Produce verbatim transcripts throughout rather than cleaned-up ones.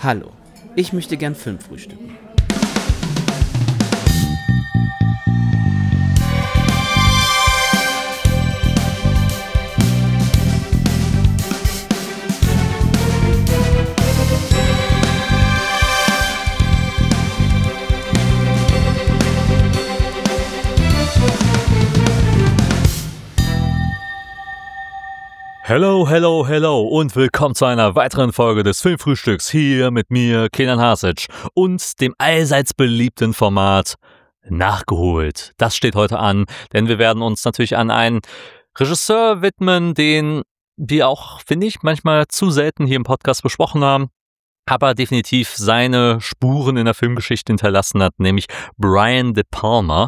Hallo, ich möchte gern Film frühstücken. Hello, hello, hello und willkommen zu einer weiteren Folge des Filmfrühstücks hier mit mir, Kenan Hasic, und dem allseits beliebten Format Nachgeholt. Das steht heute an, denn wir werden uns natürlich an einen Regisseur widmen, den wir auch, finde ich, manchmal zu selten hier im Podcast besprochen haben, aber definitiv seine Spuren in der Filmgeschichte hinterlassen hat, nämlich Brian De Palma.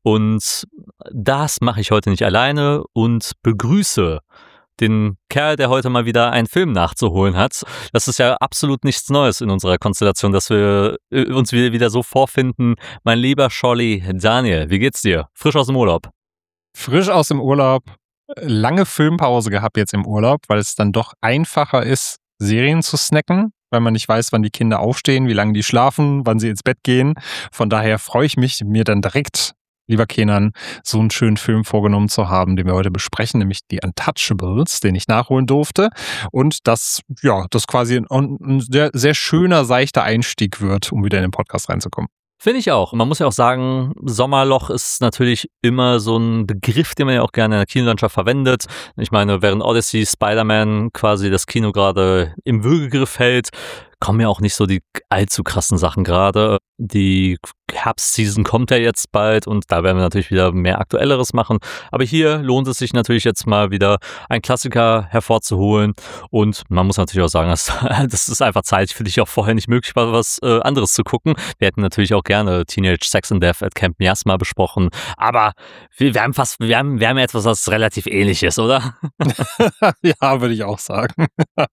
Und das mache ich heute nicht alleine und begrüße den Kerl, der heute mal wieder einen Film nachzuholen hat. Das ist ja absolut nichts Neues in unserer Konstellation, dass wir uns wieder so vorfinden. Mein lieber Scholli, Daniel, wie geht's dir? Frisch aus dem Urlaub? Frisch aus dem Urlaub. Lange Filmpause gehabt jetzt im Urlaub, weil es dann doch einfacher ist, Serien zu snacken, weil man nicht weiß, wann die Kinder aufstehen, wie lange die schlafen, wann sie ins Bett gehen. Von daher freue ich mich, mir dann direkt, lieber Kenan, so einen schönen Film vorgenommen zu haben, den wir heute besprechen, nämlich die Untouchables, den ich nachholen durfte. Und das, ja, das quasi ein, ein sehr, sehr schöner, seichter Einstieg wird, um wieder in den Podcast reinzukommen. Finde ich auch. Man muss ja auch sagen, Sommerloch ist natürlich immer so ein Begriff, den man ja auch gerne in der Kinolandschaft verwendet. Ich meine, während Odyssey, Spider-Man quasi das Kino gerade im Würgegriff hält, kommen ja auch nicht so die allzu krassen Sachen gerade. Die Herbstseason kommt ja jetzt bald und da werden wir natürlich wieder mehr Aktuelleres machen. Aber hier lohnt es sich natürlich jetzt mal wieder, einen Klassiker hervorzuholen. Und man muss natürlich auch sagen, dass, das ist einfach Zeit für dich auch vorher nicht möglich war, was äh, anderes zu gucken. Wir hätten natürlich auch gerne Teenage Sex and Death at Camp Miasma besprochen. Aber wir, wir haben fast, wir haben, wir haben etwas, was relativ ähnlich ist, oder? Ja, würde ich auch sagen.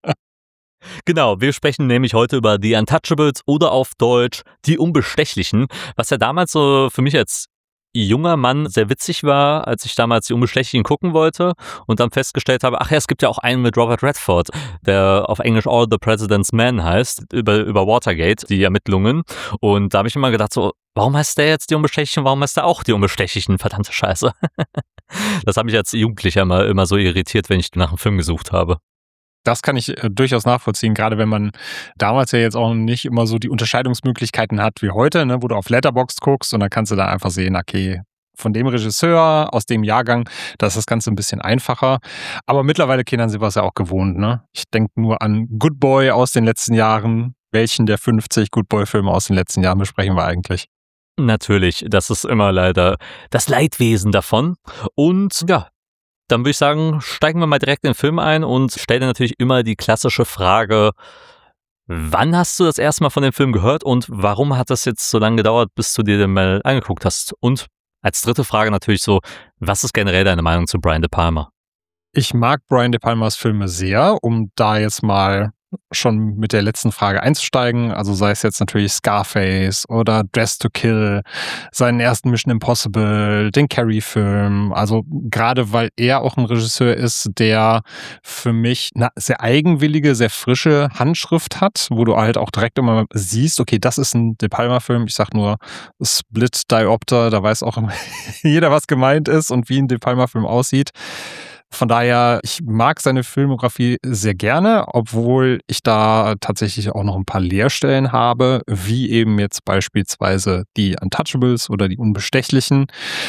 Genau, wir sprechen nämlich heute über The Untouchables oder auf Deutsch Die Unbestechlichen, was ja damals so für mich als junger Mann sehr witzig war, als ich damals Die Unbestechlichen gucken wollte und dann festgestellt habe, ach ja, es gibt ja auch einen mit Robert Redford, der auf Englisch All the President's Men heißt, über, über Watergate, die Ermittlungen. Und da habe ich immer gedacht so, warum heißt der jetzt Die Unbestechlichen, warum heißt der auch Die Unbestechlichen, verdammte Scheiße. Das hat mich als Jugendlicher immer, immer so irritiert, wenn ich nach einem Film gesucht habe. Das kann ich äh, durchaus nachvollziehen, gerade wenn man damals ja jetzt auch nicht immer so die Unterscheidungsmöglichkeiten hat wie heute, ne, wo du auf Letterboxd guckst und dann kannst du da einfach sehen, okay, von dem Regisseur, aus dem Jahrgang, da ist das Ganze ein bisschen einfacher. Aber mittlerweile kennen sie was ja auch gewohnt. Ne? Ich denke nur an Good Boy aus den letzten Jahren. Welchen der fünfzig Good Boy-Filme aus den letzten Jahren besprechen wir eigentlich? Natürlich, das ist immer leider das Leidwesen davon. Und ja, dann würde ich sagen, steigen wir mal direkt in den Film ein und stell dir natürlich immer die klassische Frage, wann hast du das erste Mal von dem Film gehört und warum hat das jetzt so lange gedauert, bis du dir den mal angeguckt hast? Und als dritte Frage natürlich so, was ist generell deine Meinung zu Brian De Palma? Ich mag Brian De Palmas Filme sehr, um da jetzt mal schon mit der letzten Frage einzusteigen, also sei es jetzt natürlich Scarface oder Dress to Kill, seinen ersten Mission Impossible, den Carrie-Film, also gerade weil er auch ein Regisseur ist, der für mich eine sehr eigenwillige, sehr frische Handschrift hat, wo du halt auch direkt immer siehst, okay, das ist ein De Palma-Film, ich sag nur Split Diopter, da weiß auch jeder, was gemeint ist und wie ein De Palma-Film aussieht. Von daher, ich mag seine Filmografie sehr gerne, obwohl ich da tatsächlich auch noch ein paar Leerstellen habe, wie eben jetzt beispielsweise die Untouchables oder die Unbestechlichen.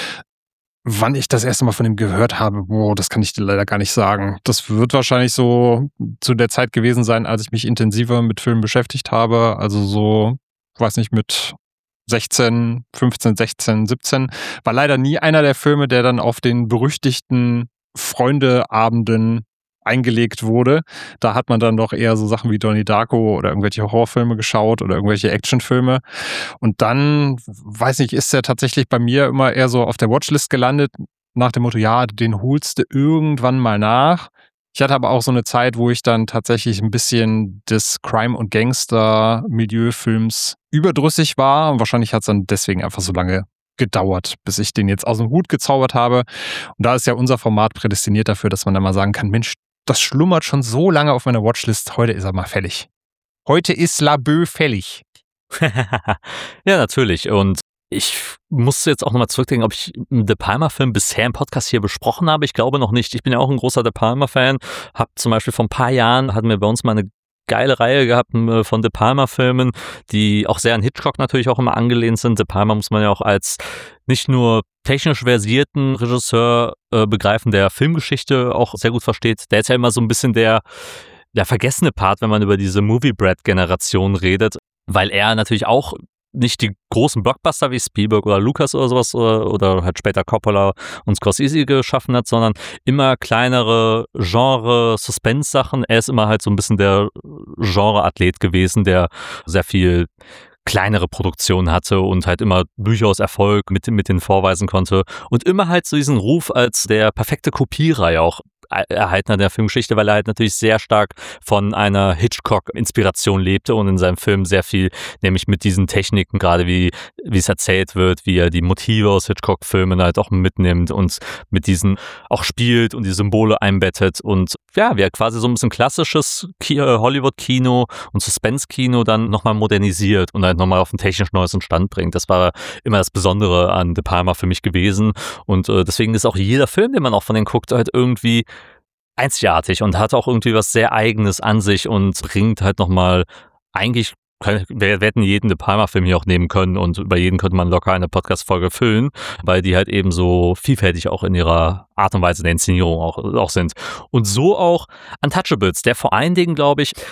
Wann ich das erste Mal von ihm gehört habe, boah, das kann ich dir leider gar nicht sagen. Das wird wahrscheinlich so zu der Zeit gewesen sein, als ich mich intensiver mit Filmen beschäftigt habe. Also so, ich weiß nicht, mit sechzehn, fünfzehn, sechzehn, siebzehn. War leider nie einer der Filme, der dann auf den berüchtigten Freundeabenden eingelegt wurde. Da hat man dann doch eher so Sachen wie Donnie Darko oder irgendwelche Horrorfilme geschaut oder irgendwelche Actionfilme. Und dann, weiß nicht, ist er tatsächlich bei mir immer eher so auf der Watchlist gelandet, nach dem Motto, ja, den holst du irgendwann mal nach. Ich hatte aber auch so eine Zeit, wo ich dann tatsächlich ein bisschen des Crime- und Gangster-Milieufilms überdrüssig war. Und wahrscheinlich hat es dann deswegen einfach so lange gedauert, bis ich den jetzt aus dem Hut gezaubert habe. Und da ist ja unser Format prädestiniert dafür, dass man dann mal sagen kann, Mensch, das schlummert schon so lange auf meiner Watchlist, heute ist er mal fällig. heute ist Labö fällig. Ja, natürlich. Und ich musste jetzt auch nochmal zurückdenken, ob ich einen De Palma-Film bisher im Podcast hier besprochen habe. Ich glaube noch nicht. Ich bin ja auch ein großer De Palma-Fan. Hab zum Beispiel vor ein paar Jahren, hatten wir bei uns mal eine geile Reihe gehabt von De Palma-Filmen, die auch sehr an Hitchcock natürlich auch immer angelehnt sind. De Palma muss man ja auch als nicht nur technisch versierten Regisseur äh, begreifen, der Filmgeschichte auch sehr gut versteht. Der ist ja immer so ein bisschen der, der vergessene Part, wenn man über diese Movie-Bread-Generation redet, weil er natürlich auch nicht die großen Blockbuster wie Spielberg oder Lucas oder sowas oder, oder halt später Coppola und Scorsese geschaffen hat, sondern immer kleinere Genre-Suspense-Sachen. Er ist immer halt so ein bisschen der Genre-Athlet gewesen, der sehr viel kleinere Produktionen hatte und halt immer durchaus Erfolg mit, mit denen vorweisen konnte und immer halt so diesen Ruf als der perfekte Kopierer auch erhalten hat der Filmgeschichte, weil er halt natürlich sehr stark von einer Hitchcock-Inspiration lebte und in seinem Film sehr viel, nämlich mit diesen Techniken, gerade wie, wie es erzählt wird, wie er die Motive aus Hitchcock-Filmen halt auch mitnimmt und mit diesen auch spielt und die Symbole einbettet und ja, wie er quasi so ein bisschen klassisches Hollywood-Kino und Suspense-Kino dann nochmal modernisiert und halt nochmal auf einen technisch neuesten Stand bringt. Das war immer das Besondere an De Palma für mich gewesen und äh, deswegen ist auch jeder Film, den man auch von denen guckt, halt irgendwie einzigartig und hat auch irgendwie was sehr Eigenes an sich und bringt halt nochmal eigentlich, wir hätten jeden De Palma-Film hier auch nehmen können und über jeden könnte man locker eine Podcast-Folge füllen, weil die halt eben so vielfältig auch in ihrer Art und Weise der Inszenierung auch, auch sind. Und so auch Untouchables, der vor allen Dingen, glaube ich,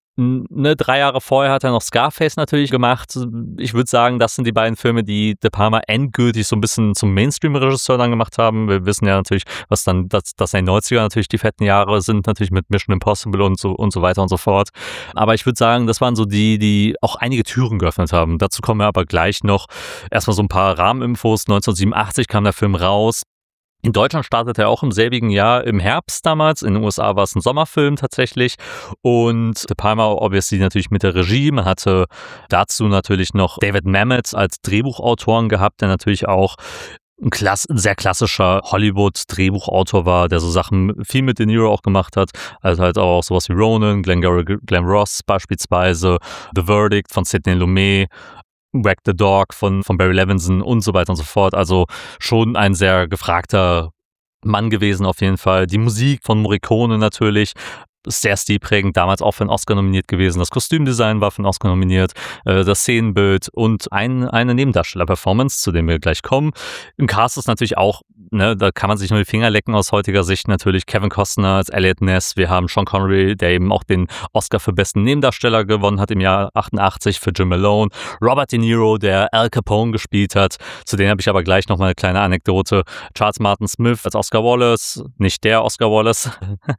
Ne, drei Jahre vorher hat er noch Scarface natürlich gemacht. Ich würde sagen, das sind die beiden Filme, die De Palma endgültig so ein bisschen zum Mainstream-Regisseur dann gemacht haben. Wir wissen ja natürlich, was dann, dass, dass in den neunziger natürlich die fetten Jahre sind, natürlich mit Mission Impossible und so und so weiter und so fort. Aber ich würde sagen, das waren so die, die auch einige Türen geöffnet haben. Dazu kommen wir aber gleich noch. Erstmal so ein paar Rahmeninfos. neunzehnhundertsiebenundachtzig kam der Film raus. In Deutschland startete er auch im selbigen Jahr im Herbst damals. In den U S A war es ein Sommerfilm tatsächlich. Und De Palma obviously natürlich mit der Regie. Man hatte dazu natürlich noch David Mamet als Drehbuchautoren gehabt, der natürlich auch ein, klass- ein sehr klassischer Hollywood-Drehbuchautor war, der so Sachen viel mit De Niro auch gemacht hat. Also halt auch sowas wie Ronin, Glengarry Glen Ross beispielsweise, The Verdict von Sidney Lumet, Wag the Dog von, von Barry Levinson und so weiter und so fort. Also schon ein sehr gefragter Mann gewesen auf jeden Fall. Die Musik von Morricone natürlich, sehr stilprägend, damals auch für einen Oscar nominiert gewesen. Das Kostümdesign war für einen Oscar nominiert, äh, das Szenenbild und ein, eine Nebendarsteller-Performance, zu dem wir gleich kommen. Im Cast ist natürlich auch, ne, da kann man sich nur die Finger lecken aus heutiger Sicht, natürlich Kevin Costner als Elliot Ness. Wir haben Sean Connery, der eben auch den Oscar für besten Nebendarsteller gewonnen hat im Jahr achtundachtzig für Jim Malone. Robert De Niro, der Al Capone gespielt hat. Zu denen habe ich aber gleich nochmal eine kleine Anekdote. Charles Martin Smith als Oscar Wallace, nicht der Oscar Wallace.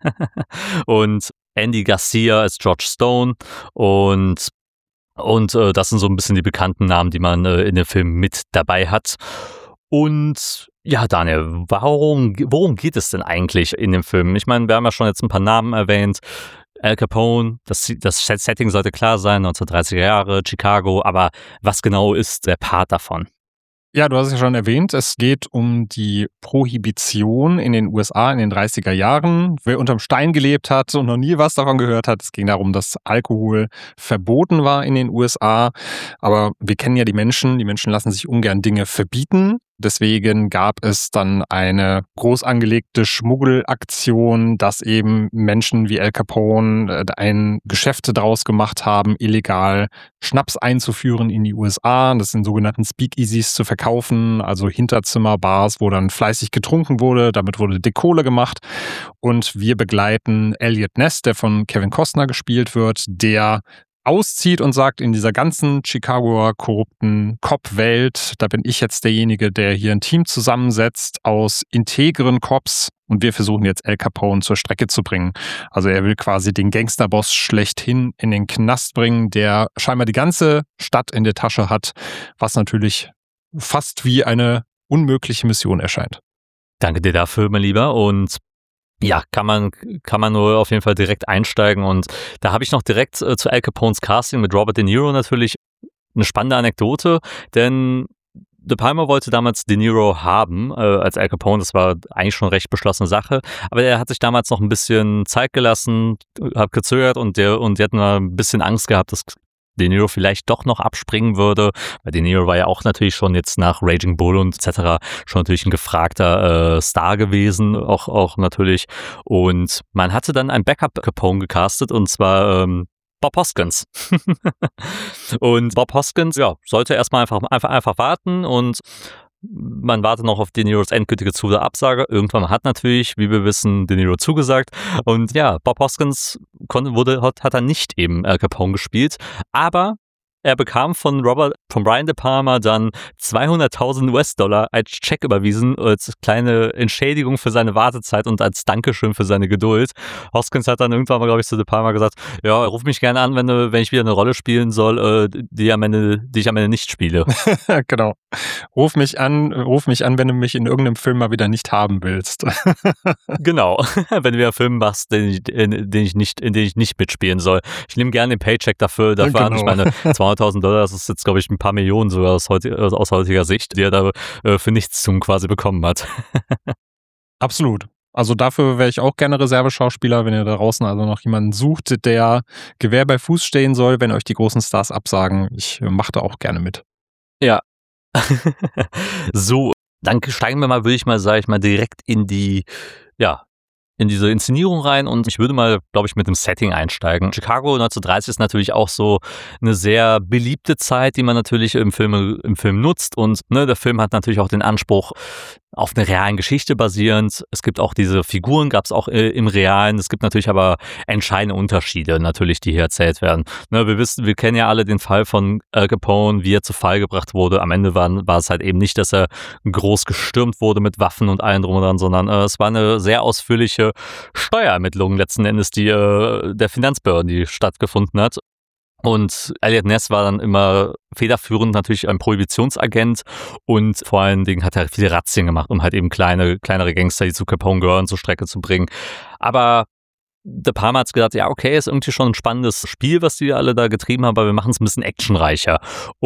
Und Andy Garcia als George Stone und und äh, das sind so ein bisschen die bekannten Namen, die man äh, in dem Film mit dabei hat. Und ja, Daniel, warum, worum geht es denn eigentlich in dem Film? Ich meine, wir haben ja schon jetzt ein paar Namen erwähnt. Al Capone, das, das Setting sollte klar sein, neunzehnhundertdreißiger Jahre, Chicago, aber was genau ist der Part davon? Ja, du hast es ja schon erwähnt, es geht um die Prohibition in den U S A in den dreißiger Jahren. Wer unterm Stein gelebt hat und noch nie was davon gehört hat, es ging darum, dass Alkohol verboten war in den U S A. Aber wir kennen ja die Menschen, die Menschen lassen sich ungern Dinge verbieten. Deswegen gab es dann eine groß angelegte Schmuggelaktion, dass eben Menschen wie Al Capone ein Geschäft daraus gemacht haben, illegal Schnaps einzuführen in die U S A. Das sind sogenannten Speakeasies zu verkaufen, also Hinterzimmerbars, wo dann fleißig getrunken wurde. Damit wurde dick Kohle gemacht. Und wir begleiten Elliot Ness, der von Kevin Costner gespielt wird, der auszieht und sagt, in dieser ganzen Chicagoer korrupten Cop-Welt, da bin ich jetzt derjenige, der hier ein Team zusammensetzt aus integren Cops und wir versuchen jetzt Al Capone zur Strecke zu bringen. Also er will quasi den Gangsterboss schlechthin in den Knast bringen, der scheinbar die ganze Stadt in der Tasche hat, was natürlich fast wie eine unmögliche Mission erscheint. Danke dir dafür, mein Lieber, und ja, kann man, kann man nur auf jeden Fall direkt einsteigen. Und da habe ich noch direkt äh, zu Al Capones Casting mit Robert De Niro natürlich eine spannende Anekdote, denn De Palma wollte damals De Niro haben äh, als Al Capone, das war eigentlich schon eine recht beschlossene Sache, aber er hat sich damals noch ein bisschen Zeit gelassen, hat gezögert und der und die hatten ein bisschen Angst gehabt, dass De Niro vielleicht doch noch abspringen würde, weil De Niro war ja auch natürlich schon jetzt nach Raging Bull und et cetera schon natürlich ein gefragter äh, Star gewesen, auch, auch natürlich. Und man hatte dann ein Backup Capone gecastet und zwar ähm, Bob Hoskins. Und Bob Hoskins, ja, sollte erstmal einfach, einfach, einfach warten und man wartet noch auf De Niros endgültige Zu- oder Absage. Irgendwann hat natürlich, wie wir wissen, De Niro zugesagt. Und ja, Bob Hoskins konnte, wurde, hat, hat er nicht eben Al Capone gespielt, aber er bekam von Robert, von Brian De Palma dann zweihunderttausend US-Dollar als Scheck überwiesen, als kleine Entschädigung für seine Wartezeit und als Dankeschön für seine Geduld. Hoskins hat dann irgendwann mal, glaube ich, zu De Palma gesagt, ja, ruf mich gerne an, wenn, du, wenn ich wieder eine Rolle spielen soll, äh, die, am Ende, die ich am Ende nicht spiele. Genau. Ruf mich an, ruf mich an, wenn du mich in irgendeinem Film mal wieder nicht haben willst. Genau. Wenn du wieder einen Film machst, den ich, in, den ich nicht, in den ich nicht mitspielen soll. Ich nehme gerne den Paycheck dafür, dafür Genau. an. Ich meine, zweihunderttausend Dollar, das ist jetzt, glaube ich, ein paar Millionen sogar aus, heut, aus heutiger Sicht, die er da äh, für nichts tun quasi bekommen hat. Absolut. Also dafür wäre ich auch gerne Reserveschauspieler, wenn ihr da draußen also noch jemanden sucht, der Gewehr bei Fuß stehen soll, wenn euch die großen Stars absagen. Ich mache da auch gerne mit. Ja. So, dann steigen wir mal, würde ich mal, sage ich mal, direkt in die, ja, in diese Inszenierung rein und ich würde mal, glaube ich, mit dem Setting einsteigen. Chicago neunzehnhundertdreißig ist natürlich auch so eine sehr beliebte Zeit, die man natürlich im Film, im Film nutzt und ne, der Film hat natürlich auch den Anspruch, auf einer realen Geschichte basierend. Es gibt auch diese Figuren, gab es auch äh, im Realen. Es gibt natürlich aber entscheidende Unterschiede, natürlich, die hier erzählt werden. Ne, wir wissen, wir kennen ja alle den Fall von Al Capone, wie er zu Fall gebracht wurde. Am Ende war, war es halt eben nicht, dass er groß gestürmt wurde mit Waffen und allem drum und dran, sondern äh, es war eine sehr ausführliche Steuerermittlung letzten Endes, die äh, der Finanzbehörden, die stattgefunden hat. Und Eliot Ness war dann immer federführend natürlich ein Prohibitionsagent und vor allen Dingen hat er viele Razzien gemacht, um halt eben kleine, kleinere Gangster, die zu Capone gehören, zur Strecke zu bringen. Aber De Palma hat gesagt, ja okay, ist irgendwie schon ein spannendes Spiel, was die alle da getrieben haben, aber wir machen es ein bisschen actionreicher.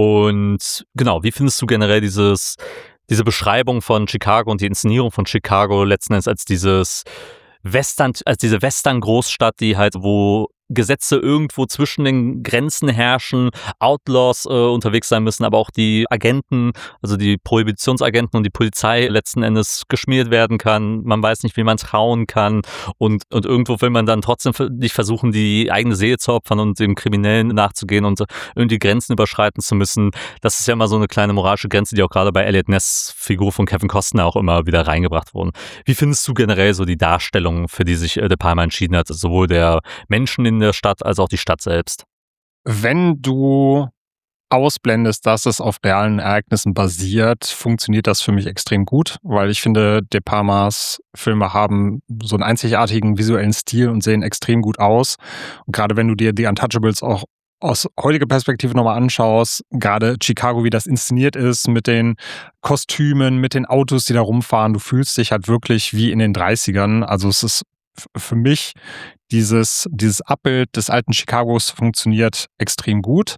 Und genau, wie findest du generell dieses, diese Beschreibung von Chicago und die Inszenierung von Chicago letzten Endes als dieses Western, als diese Western-Großstadt, die halt, wo Gesetze irgendwo zwischen den Grenzen herrschen, Outlaws äh, unterwegs sein müssen, aber auch die Agenten, also die Prohibitionsagenten und die Polizei letzten Endes geschmiert werden kann. Man weiß nicht, wie man trauen kann und, und irgendwo will man dann trotzdem nicht versuchen, die eigene Seele zu opfern und dem Kriminellen nachzugehen und irgendwie Grenzen überschreiten zu müssen. Das ist ja immer so eine kleine moralische Grenze, die auch gerade bei Eliot Ness Figur von Kevin Costner auch immer wieder reingebracht wurden. Wie findest du generell so die Darstellung, für die sich De Palma entschieden hat, sowohl der Menschen in der Stadt als auch die Stadt selbst? Wenn du ausblendest, dass es auf realen Ereignissen basiert, funktioniert das für mich extrem gut, weil ich finde, De Palmas Filme haben so einen einzigartigen visuellen Stil und sehen extrem gut aus. Und gerade wenn du dir die Untouchables auch aus heutiger Perspektive nochmal anschaust, gerade Chicago, wie das inszeniert ist, mit den Kostümen, mit den Autos, die da rumfahren, du fühlst dich halt wirklich wie in den dreißigern. Also es ist für mich dieses, dieses Abbild des alten Chicagos funktioniert extrem gut.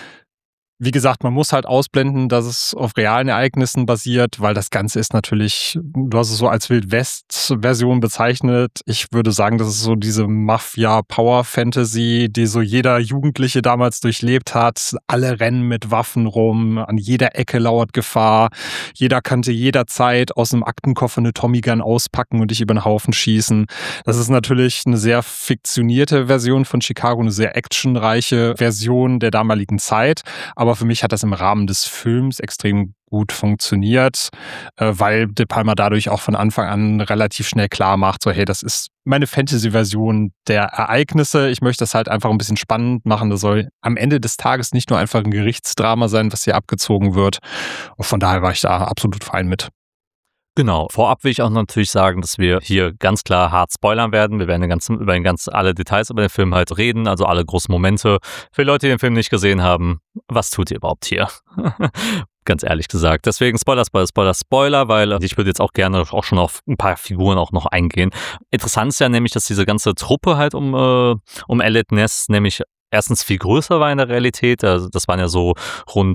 Wie gesagt, man muss halt ausblenden, dass es auf realen Ereignissen basiert, weil das Ganze ist natürlich, du hast es so als Wild-West-Version bezeichnet. Ich würde sagen, das ist so diese Mafia-Power-Fantasy, die so jeder Jugendliche damals durchlebt hat. Alle rennen mit Waffen rum, an jeder Ecke lauert Gefahr. Jeder kannte jederzeit aus einem Aktenkoffer eine Tommy-Gun auspacken und dich über den Haufen schießen. Das ist natürlich eine sehr fiktionierte Version von Chicago, eine sehr actionreiche Version der damaligen Zeit. Aber für mich hat das im Rahmen des Films extrem gut funktioniert, äh, weil De Palma dadurch auch von Anfang an relativ schnell klar macht, so hey, das ist meine Fantasy-Version der Ereignisse. Ich möchte das halt einfach ein bisschen spannend machen. Das soll am Ende des Tages nicht nur einfach ein Gerichtsdrama sein, was hier abgezogen wird. Und von daher war ich da absolut fein mit. Genau. Vorab will ich auch natürlich sagen, dass wir hier ganz klar hart spoilern werden. Wir werden den ganzen, über den ganzen, alle Details über den Film halt reden, also alle großen Momente. Für die Leute, die den Film nicht gesehen haben, was tut ihr überhaupt hier? Ganz ehrlich gesagt. Deswegen Spoiler, Spoiler, Spoiler, Spoiler, weil ich würde jetzt auch gerne auch schon auf ein paar Figuren auch noch eingehen. Interessant ist ja nämlich, dass diese ganze Truppe halt um, äh, um Eliot Ness nämlich erstens viel größer war in der Realität. Also das waren ja so rund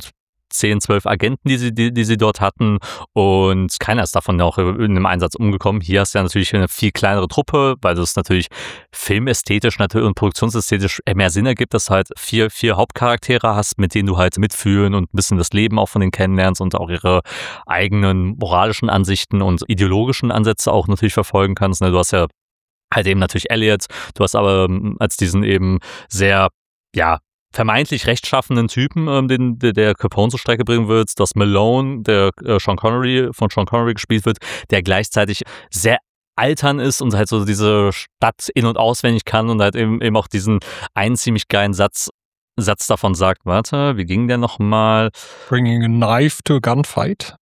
zehn, zwölf Agenten, die sie, die, die sie dort hatten und keiner ist davon auch in einem Einsatz umgekommen. Hier hast du ja natürlich eine viel kleinere Truppe, weil das natürlich filmästhetisch natürlich und produktionsästhetisch mehr Sinn ergibt, dass du halt vier, vier Hauptcharaktere hast, mit denen du halt mitfühlen und ein bisschen das Leben auch von denen kennenlernst und auch ihre eigenen moralischen Ansichten und ideologischen Ansätze auch natürlich verfolgen kannst. Du hast ja halt eben natürlich Elliot, du hast aber als diesen eben sehr, ja, vermeintlich rechtschaffenen Typen, ähm, den der, der Capone zur Strecke bringen wird, dass Malone, der äh, Sean Connery, von Sean Connery gespielt wird, der gleichzeitig sehr altern ist und halt so diese Stadt in- und auswendig kann und halt eben, eben auch diesen einen ziemlich geilen Satz Satz davon sagt, warte, wie ging der nochmal? Bringing a knife to a gunfight.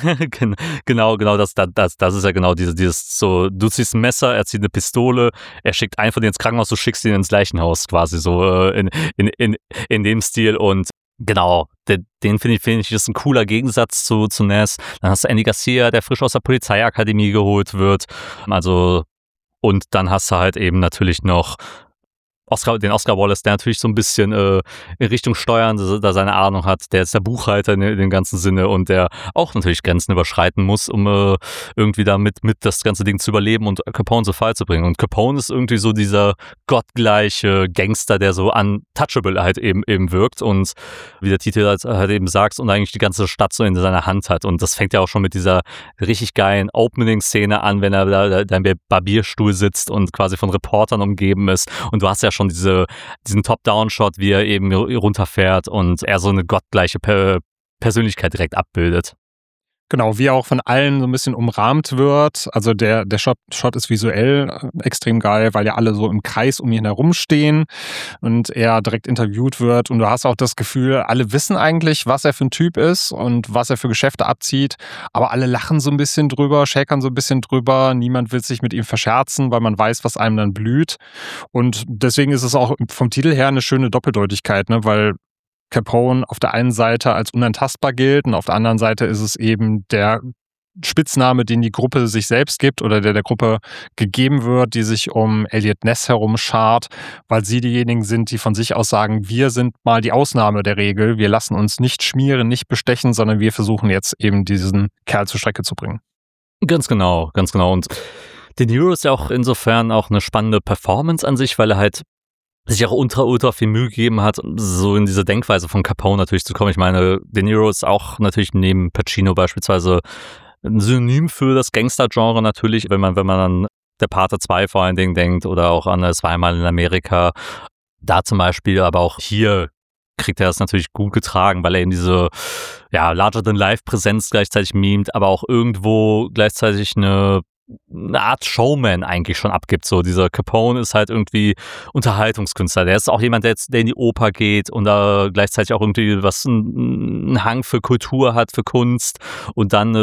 genau, genau, das, das, das ist ja genau dieses, dieses so, du ziehst ein Messer, er zieht eine Pistole, er schickt einen von denen ins Krankenhaus, du schickst ihn ins Leichenhaus quasi so äh, in, in, in, in dem Stil und genau, den, den finde ich, finde ich, ist ein cooler Gegensatz zu, zu Ness. Dann hast du Andy Garcia, der frisch aus der Polizeiakademie geholt wird, also und dann hast du halt eben natürlich noch Oscar, den Oscar Wallace, der natürlich so ein bisschen äh, in Richtung Steuern da seine Ahnung hat, der ist der Buchhalter in, in dem ganzen Sinne und der auch natürlich Grenzen überschreiten muss, um äh, irgendwie damit mit das ganze Ding zu überleben und Capone zu Fall zu bringen. Und Capone ist irgendwie so dieser gottgleiche Gangster, der so untouchable halt eben eben wirkt und wie der Titel halt, halt eben sagt und eigentlich die ganze Stadt so in seiner Hand hat. Und das fängt ja auch schon mit dieser richtig geilen Opening-Szene an, wenn er da, da im Barbierstuhl sitzt und quasi von Reportern umgeben ist. Und du hast ja schon diese, diesen Top-Down-Shot, wie er eben runterfährt und er so eine gottgleiche per- Persönlichkeit direkt abbildet. Genau, wie er auch von allen so ein bisschen umrahmt wird. Also der, der Shot, Shot ist visuell extrem geil, weil ja alle so im Kreis um ihn herum stehen und er direkt interviewt wird. Und du hast auch das Gefühl, alle wissen eigentlich, was er für ein Typ ist und was er für Geschäfte abzieht. Aber alle lachen so ein bisschen drüber, schäkern so ein bisschen drüber. Niemand will sich mit ihm verscherzen, weil man weiß, was einem dann blüht. Und deswegen ist es auch vom Titel her eine schöne Doppeldeutigkeit, ne? Weil Capone auf der einen Seite als unantastbar gilt und auf der anderen Seite ist es eben der Spitzname, den die Gruppe sich selbst gibt oder der der Gruppe gegeben wird, die sich um Eliot Ness herum schart, weil sie diejenigen sind, die von sich aus sagen, wir sind mal die Ausnahme der Regel, wir lassen uns nicht schmieren, nicht bestechen, sondern wir versuchen jetzt eben diesen Kerl zur Strecke zu bringen. Ganz genau, ganz genau. Und De Niro ist ja auch insofern auch eine spannende Performance an sich, weil er halt sich auch ultra, ultra viel Mühe gegeben hat, so in diese Denkweise von Capone natürlich zu kommen. Ich meine, De Niro ist auch natürlich neben Pacino beispielsweise ein Synonym für das Gangster-Genre natürlich, wenn man, wenn man an Der Pate zwei vor allen Dingen denkt oder auch an Es war einmal in Amerika. Da zum Beispiel, aber auch hier kriegt er das natürlich gut getragen, weil er eben diese ja, Larger-than-Life-Präsenz gleichzeitig mimt, aber auch irgendwo gleichzeitig eine eine Art Showman eigentlich schon abgibt. So, dieser Capone ist halt irgendwie Unterhaltungskünstler. Der ist auch jemand, der, jetzt, der in die Oper geht und da gleichzeitig auch irgendwie was einen Hang für Kultur hat, für Kunst. Und dann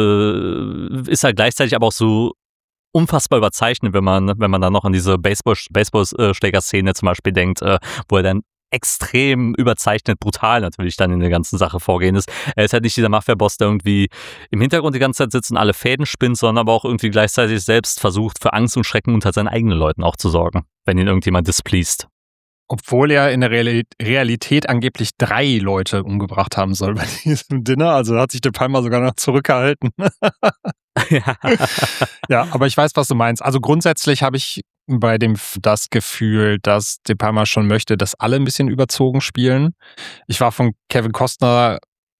äh, ist er gleichzeitig aber auch so unfassbar überzeichnet, wenn man, wenn man dann noch an diese Baseball, Baseballschläger-Szene zum Beispiel denkt, äh, wo er dann extrem überzeichnet, brutal natürlich dann in der ganzen Sache vorgehen ist. Er ist halt nicht dieser Mafia-Boss, der irgendwie im Hintergrund die ganze Zeit sitzt und alle Fäden spinnt, sondern aber auch irgendwie gleichzeitig selbst versucht, für Angst und Schrecken unter seinen eigenen Leuten auch zu sorgen, wenn ihn irgendjemand displeased. Obwohl er in der Realität angeblich drei Leute umgebracht haben soll bei diesem Dinner. Also da hat sich De Palma sogar noch zurückgehalten. ja. ja, aber ich weiß, was du meinst. Also grundsätzlich habe ich bei dem das Gefühl, dass De Palma schon möchte, dass alle ein bisschen überzogen spielen. Ich war von Kevin Costner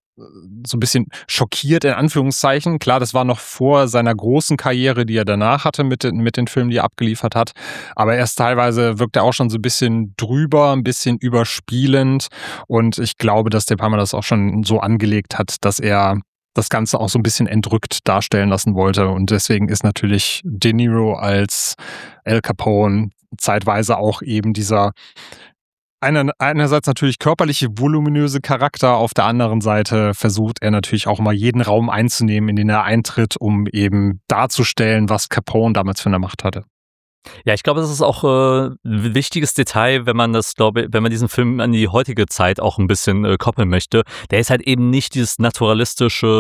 so ein bisschen schockiert, in Anführungszeichen. Klar, das war noch vor seiner großen Karriere, die er danach hatte mit den, mit den Filmen, die er abgeliefert hat. Aber erst teilweise wirkt er auch schon so ein bisschen drüber, ein bisschen überspielend. Und ich glaube, dass De Palma das auch schon so angelegt hat, dass er das Ganze auch so ein bisschen entrückt darstellen lassen wollte. Und deswegen ist natürlich De Niro als Al Capone zeitweise auch eben dieser Einer, einerseits natürlich körperliche, voluminöse Charakter, auf der anderen Seite versucht er natürlich auch mal jeden Raum einzunehmen, in den er eintritt, um eben darzustellen, was Capone damals für eine Macht hatte. Ja, ich glaube, das ist auch äh, ein wichtiges Detail, wenn man das, glaube wenn man diesen Film an die heutige Zeit auch ein bisschen äh, koppeln möchte. Der ist halt eben nicht dieses naturalistische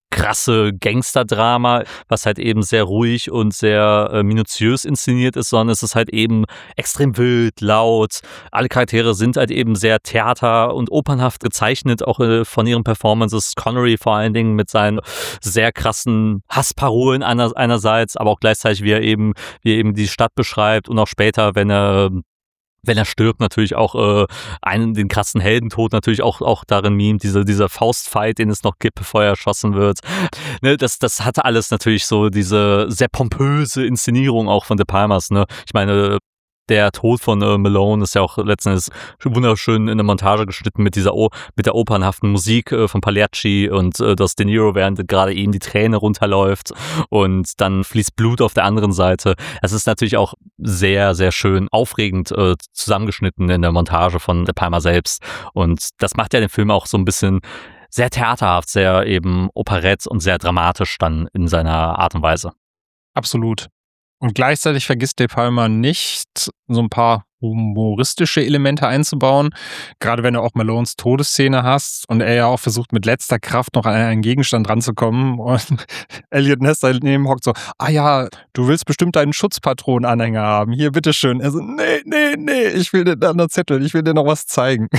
krasse Gangsterdrama, was halt eben sehr ruhig und sehr äh, minutiös inszeniert ist, sondern es ist halt eben extrem wild, laut. Alle Charaktere sind halt eben sehr theater- und opernhaft gezeichnet, auch äh, von ihren Performances. Connery vor allen Dingen mit seinen sehr krassen Hassparolen einer, einerseits, aber auch gleichzeitig, wie er eben, wie er eben die Stadt beschreibt und auch später, wenn er wenn er stirbt, natürlich auch äh, einen, den krassen Heldentod natürlich auch, auch darin mimt, diese, dieser Faustfight, den es noch gibt, bevor er erschossen wird. Ne, das, das hatte alles natürlich so diese sehr pompöse Inszenierung auch von De Palmas. Ne? Ich meine, der Tod von äh, Malone ist ja auch letzten Endes wunderschön in der Montage geschnitten mit dieser o mit der opernhaften Musik äh, von Pagliacci und äh, das De Niro, während gerade ihm die Träne runterläuft und dann fließt Blut auf der anderen Seite. Es ist natürlich auch sehr, sehr schön aufregend äh, zusammengeschnitten in der Montage von De Palma selbst und das macht ja den Film auch so ein bisschen sehr theaterhaft, sehr eben operett und sehr dramatisch dann in seiner Art und Weise. Absolut. Und gleichzeitig vergisst De Palma nicht, so ein paar humoristische Elemente einzubauen. Gerade wenn du auch Malones Todesszene hast und er ja auch versucht, mit letzter Kraft noch an einen Gegenstand ranzukommen. Und Elliot Ness daneben hockt so, ah ja, du willst bestimmt deinen Schutzpatronenanhänger haben. Hier, bitteschön. Er so, nee, nee, nee, ich will dir da noch Zettel, ich will dir noch was zeigen.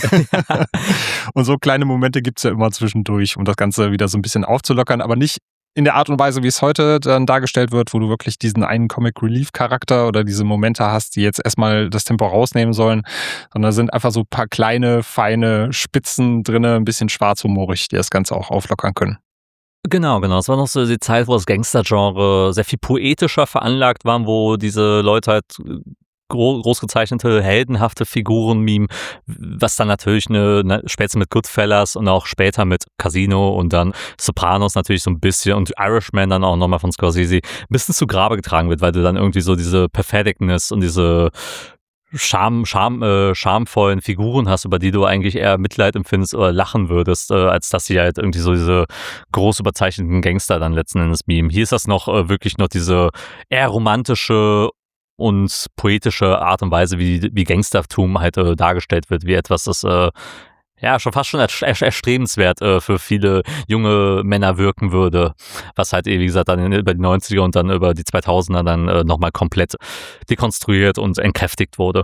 Und so kleine Momente gibt's ja immer zwischendurch, um das Ganze wieder so ein bisschen aufzulockern, aber nicht in der Art und Weise, wie es heute dann dargestellt wird, wo du wirklich diesen einen Comic-Relief-Charakter oder diese Momente hast, die jetzt erstmal das Tempo rausnehmen sollen, sondern da sind einfach so ein paar kleine, feine Spitzen drin, ein bisschen schwarzhumorig, die das Ganze auch auflockern können. Genau, genau. Es war noch so die Zeit, wo das Gangster-Genre sehr viel poetischer veranlagt war, wo diese Leute halt groß gezeichnete, heldenhafte Figuren mimen, was dann natürlich eine, eine später mit Goodfellas und auch später mit Casino und dann Sopranos natürlich so ein bisschen und Irishman dann auch nochmal von Scorsese ein bisschen zu Grabe getragen wird, weil du dann irgendwie so diese Patheticness und diese Scham, Scham, äh, schamvollen Figuren hast, über die du eigentlich eher Mitleid empfindest oder lachen würdest, äh, als dass sie halt irgendwie so diese groß überzeichneten Gangster dann letzten Endes mimen. Hier ist das noch äh, wirklich noch diese eher romantische und poetische Art und Weise, wie, wie Gangstertum halt äh, dargestellt wird, wie etwas, das äh, ja schon fast schon erst- erstrebenswert äh, für viele junge Männer wirken würde, was halt, wie gesagt, dann in, über die neunziger und dann über die zweitausender dann äh, nochmal komplett dekonstruiert und entkräftigt wurde.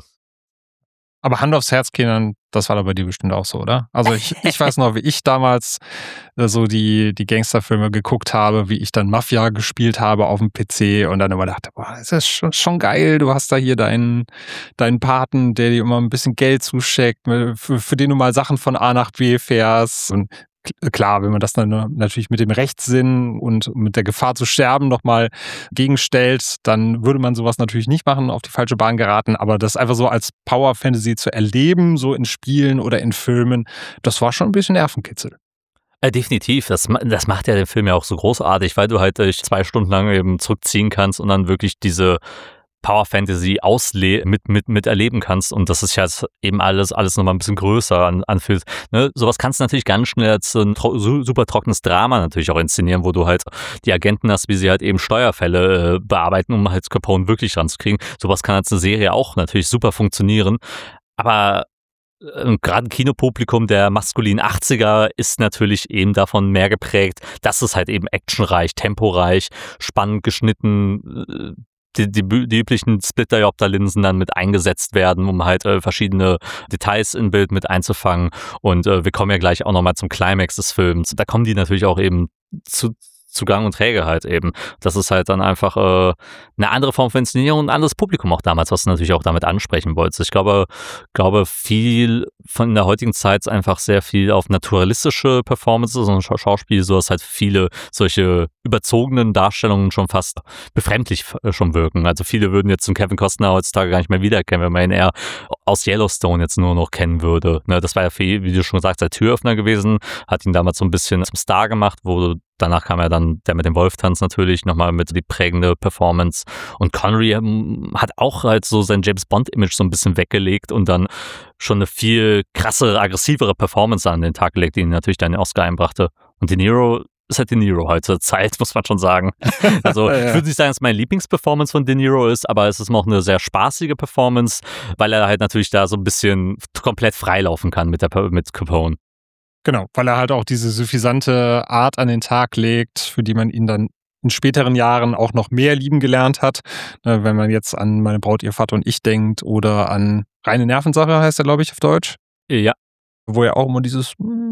Aber Hand aufs Herz, Kenan, das war doch bei dir bestimmt auch so, oder? Also ich, ich weiß noch, wie ich damals äh, so die, die Gangsterfilme geguckt habe, wie ich dann Mafia gespielt habe auf dem P C und dann immer dachte, boah, das ist schon, schon geil, du hast da hier deinen, deinen Paten, der dir immer ein bisschen Geld zuschickt, für, für den du mal Sachen von A nach B fährst und klar, wenn man das dann natürlich mit dem Rechtssinn und mit der Gefahr zu sterben nochmal gegenstellt, dann würde man sowas natürlich nicht machen, auf die falsche Bahn geraten, aber das einfach so als Power Fantasy zu erleben, so in Spielen oder in Filmen, das war schon ein bisschen Nervenkitzel. Äh, definitiv, das, das macht ja den Film ja auch so großartig, weil du halt dich zwei Stunden lang eben zurückziehen kannst und dann wirklich diese Power Fantasy ausle mit, mit, mit erleben kannst und das ist ja eben alles, alles nochmal ein bisschen größer an, anfühlt. Ne? Sowas kannst du natürlich ganz schnell als ein tro super trockenes Drama natürlich auch inszenieren, wo du halt die Agenten hast, wie sie halt eben Steuerfälle äh, bearbeiten, um halt Capone wirklich ranzukriegen. Sowas kann als eine Serie auch natürlich super funktionieren, aber äh, gerade ein Kinopublikum der maskulinen achtziger ist natürlich eben davon mehr geprägt, dass es halt eben actionreich, temporeich, spannend geschnitten, äh, Die, die, die üblichen Splitter-Diopter-Linsen dann mit eingesetzt werden, um halt äh, verschiedene Details im Bild mit einzufangen. Und äh, wir kommen ja gleich auch nochmal zum Climax des Films. Da kommen die natürlich auch eben zu, zu Gang und Träge halt eben. Das ist halt dann einfach äh, eine andere Form von Inszenierung und ein anderes Publikum auch damals, was du natürlich auch damit ansprechen wolltest. Ich glaube, glaube viel von der heutigen Zeit ist einfach sehr viel auf naturalistische Performances und Scha Schauspiel, so dass halt viele solche überzogenen Darstellungen schon fast befremdlich schon wirken. Also viele würden jetzt zum Kevin Costner heutzutage gar nicht mehr wiedererkennen, wenn man ihn eher aus Yellowstone jetzt nur noch kennen würde. Ne, das war ja, viel, wie du schon sagst, der Türöffner gewesen, hat ihn damals so ein bisschen zum Star gemacht, wo danach kam ja dann der mit dem Wolftanz natürlich nochmal mit die prägende Performance. Und Connery ähm, hat auch halt so sein James-Bond-Image so ein bisschen weggelegt und dann schon eine viel krassere, aggressivere Performance an den Tag gelegt, die ihn natürlich dann den Oscar einbrachte. Und De Niro ist halt De Niro heute Zeit, muss man schon sagen. Also Ja, ja. ich würde nicht sagen, dass meine Lieblingsperformance von De Niro ist, aber es ist auch eine sehr spaßige Performance, weil er halt natürlich da so ein bisschen komplett freilaufen kann mit, der, mit Capone. Genau, weil er halt auch diese suffisante Art an den Tag legt, für die man ihn dann in späteren Jahren auch noch mehr lieben gelernt hat. Ne, wenn man jetzt an Meine Braut, ihr Vater und ich denkt oder an Reine Nervensache heißt er, glaube ich, auf Deutsch. Ja. Wo er auch immer dieses,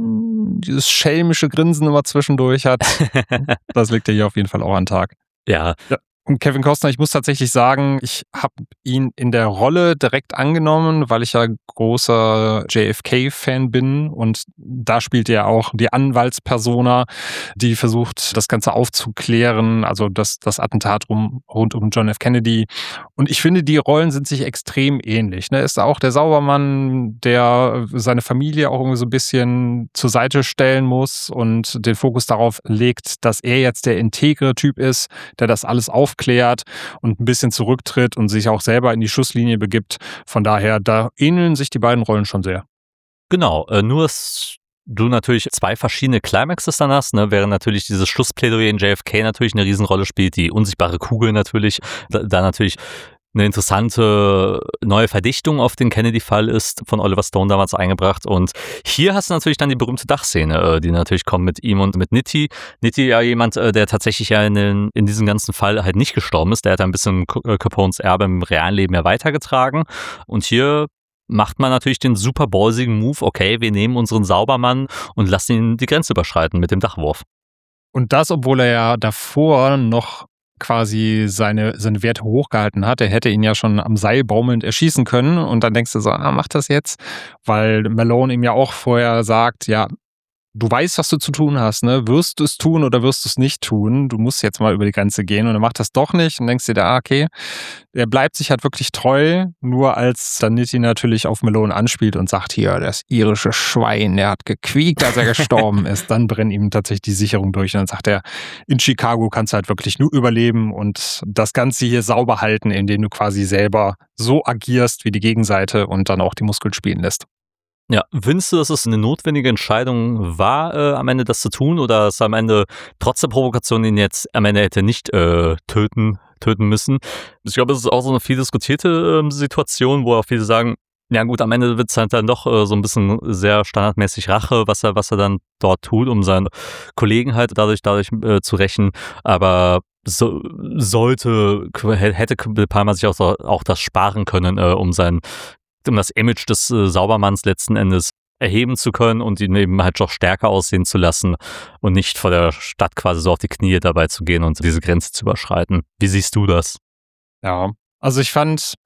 dieses schelmische Grinsen immer zwischendurch hat. Das legt er hier auf jeden Fall auch an den Tag. Ja. Ja. Und Kevin Costner, ich muss tatsächlich sagen, ich habe ihn in der Rolle direkt angenommen, weil ich ja großer J F K-Fan bin und da spielt er auch die Anwaltspersona, die versucht, das Ganze aufzuklären, also das, das Attentat rum, rund um John F. Kennedy. Und ich finde, die Rollen sind sich extrem ähnlich. Er ist auch der Saubermann, der seine Familie auch irgendwie so ein bisschen zur Seite stellen muss und den Fokus darauf legt, dass er jetzt der integre Typ ist, der das alles aufklärt und ein bisschen zurücktritt und sich auch selber in die Schusslinie begibt. Von daher, da ähneln sich die beiden Rollen schon sehr. Genau, äh, nur dass du natürlich zwei verschiedene Climaxes dann hast, ne, während natürlich dieses Schlussplädoyer in J F K natürlich eine Riesenrolle spielt, die unsichtbare Kugel natürlich, da, da natürlich eine interessante neue Verdichtung auf den Kennedy-Fall ist, von Oliver Stone damals eingebracht. Und hier hast du natürlich dann die berühmte Dachszene, die natürlich kommt mit ihm und mit Nitti. Nitti ja jemand, der tatsächlich ja in, den, in diesem ganzen Fall halt nicht gestorben ist. Der hat ein bisschen Capones Erbe im realen Leben ja weitergetragen. Und hier macht man natürlich den super ballsigen Move, okay, wir nehmen unseren Saubermann und lassen ihn die Grenze überschreiten mit dem Dachwurf. Und das, obwohl er ja davor noch quasi seine, seine Werte hochgehalten hat. Er hätte ihn ja schon am Seil baumelnd erschießen können und dann denkst du so, ah, mach das jetzt, weil Malone ihm ja auch vorher sagt, ja, du weißt, was du zu tun hast, ne? Wirst du es tun oder wirst du es nicht tun? Du musst jetzt mal über die Grenze gehen und er macht das doch nicht und denkst dir da, okay, er bleibt sich halt wirklich treu, nur als dann Nitti natürlich auf Malone anspielt und sagt, hier, das irische Schwein, der hat gequiekt, als er gestorben ist, dann brennt ihm tatsächlich die Sicherung durch und dann sagt er, in Chicago kannst du halt wirklich nur überleben und das Ganze hier sauber halten, indem du quasi selber so agierst wie die Gegenseite und dann auch die Muskeln spielen lässt. Ja, findest du, dass es eine notwendige Entscheidung war, äh, am Ende das zu tun, oder dass er am Ende trotz der Provokation ihn jetzt am Ende hätte nicht äh, töten, töten müssen? Ich glaube, es ist auch so eine viel diskutierte äh, Situation, wo auch viele sagen, ja gut, am Ende wird es halt dann doch äh, so ein bisschen sehr standardmäßig Rache, was er, was er dann dort tut, um seinen Kollegen halt dadurch, dadurch äh, zu rächen, aber so, sollte, hätte De Palma sich auch, auch das sparen können, äh, um sein um das Image des äh, Saubermanns letzten Endes erheben zu können und ihn eben halt doch stärker aussehen zu lassen und nicht vor der Stadt quasi so auf die Knie dabei zu gehen und diese Grenze zu überschreiten. Wie siehst du das? Ja, also ich fand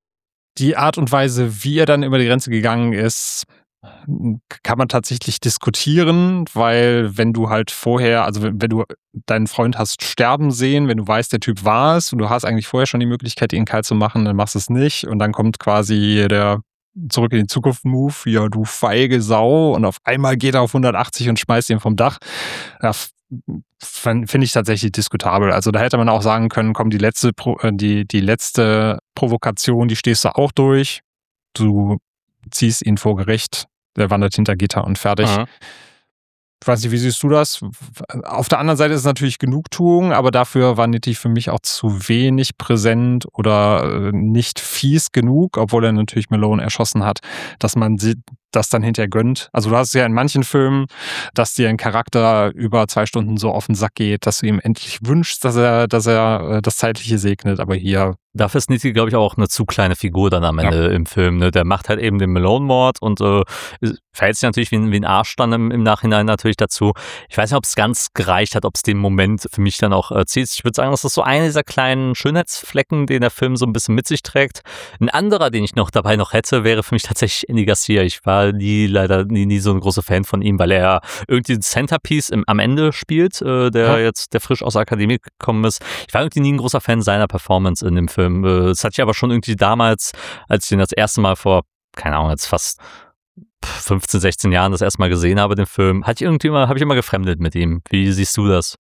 die Art und Weise, wie er dann über die Grenze gegangen ist, kann man tatsächlich diskutieren, weil wenn du halt vorher, also wenn, wenn du deinen Freund hast sterben sehen, wenn du weißt, der Typ war es und du hast eigentlich vorher schon die Möglichkeit, ihn kalt zu machen, dann machst du es nicht und dann kommt quasi der Zurück in die Zukunft-Move, ja, du feige Sau, und auf einmal geht er auf hundertachtzig und schmeißt ihn vom Dach. Ja, finde ich tatsächlich diskutabel. Also da hätte man auch sagen können, komm, die letzte, Pro, die, die letzte Provokation, die stehst du auch durch. Du ziehst ihn vor Gericht, der wandert hinter Gitter und fertig. Aha. Ich weiß nicht, wie siehst du das? Auf der anderen Seite ist es natürlich Genugtuung, aber dafür war Nitti für mich auch zu wenig präsent oder nicht fies genug, obwohl er natürlich Malone erschossen hat, dass man das dann hinterher gönnt. Also du hast es ja in manchen Filmen, dass dir ein Charakter über zwei Stunden so auf den Sack geht, dass du ihm endlich wünschst, dass er, dass er das Zeitliche segnet, aber hier... Dafür ist Nitti, glaube ich, auch eine zu kleine Figur dann am Ende ja. im Film. Ne? Der macht halt eben den Malone-Mord und äh, verhält sich natürlich wie ein, wie ein Arsch dann im, im Nachhinein natürlich dazu. Ich weiß nicht, ob es ganz gereicht hat, ob es den Moment für mich dann auch äh, zieht. Ich würde sagen, das ist so einer dieser kleinen Schönheitsflecken, den der Film so ein bisschen mit sich trägt. Ein anderer, den ich noch dabei noch hätte, wäre für mich tatsächlich Andy Garcia. Ich war nie, leider nie, nie so ein großer Fan von ihm, weil er irgendwie den Centerpiece im, am Ende spielt, äh, der ja. jetzt, der frisch aus der Akademie gekommen ist. Ich war irgendwie nie ein großer Fan seiner Performance in dem Film. Das hatte ich aber schon irgendwie damals, als ich den das erste Mal vor, keine Ahnung, jetzt fast fünfzehn, sechzehn Jahren das erste Mal gesehen habe, den Film, hatte ich irgendwie immer, habe ich immer gefremdet mit ihm. Wie siehst du das?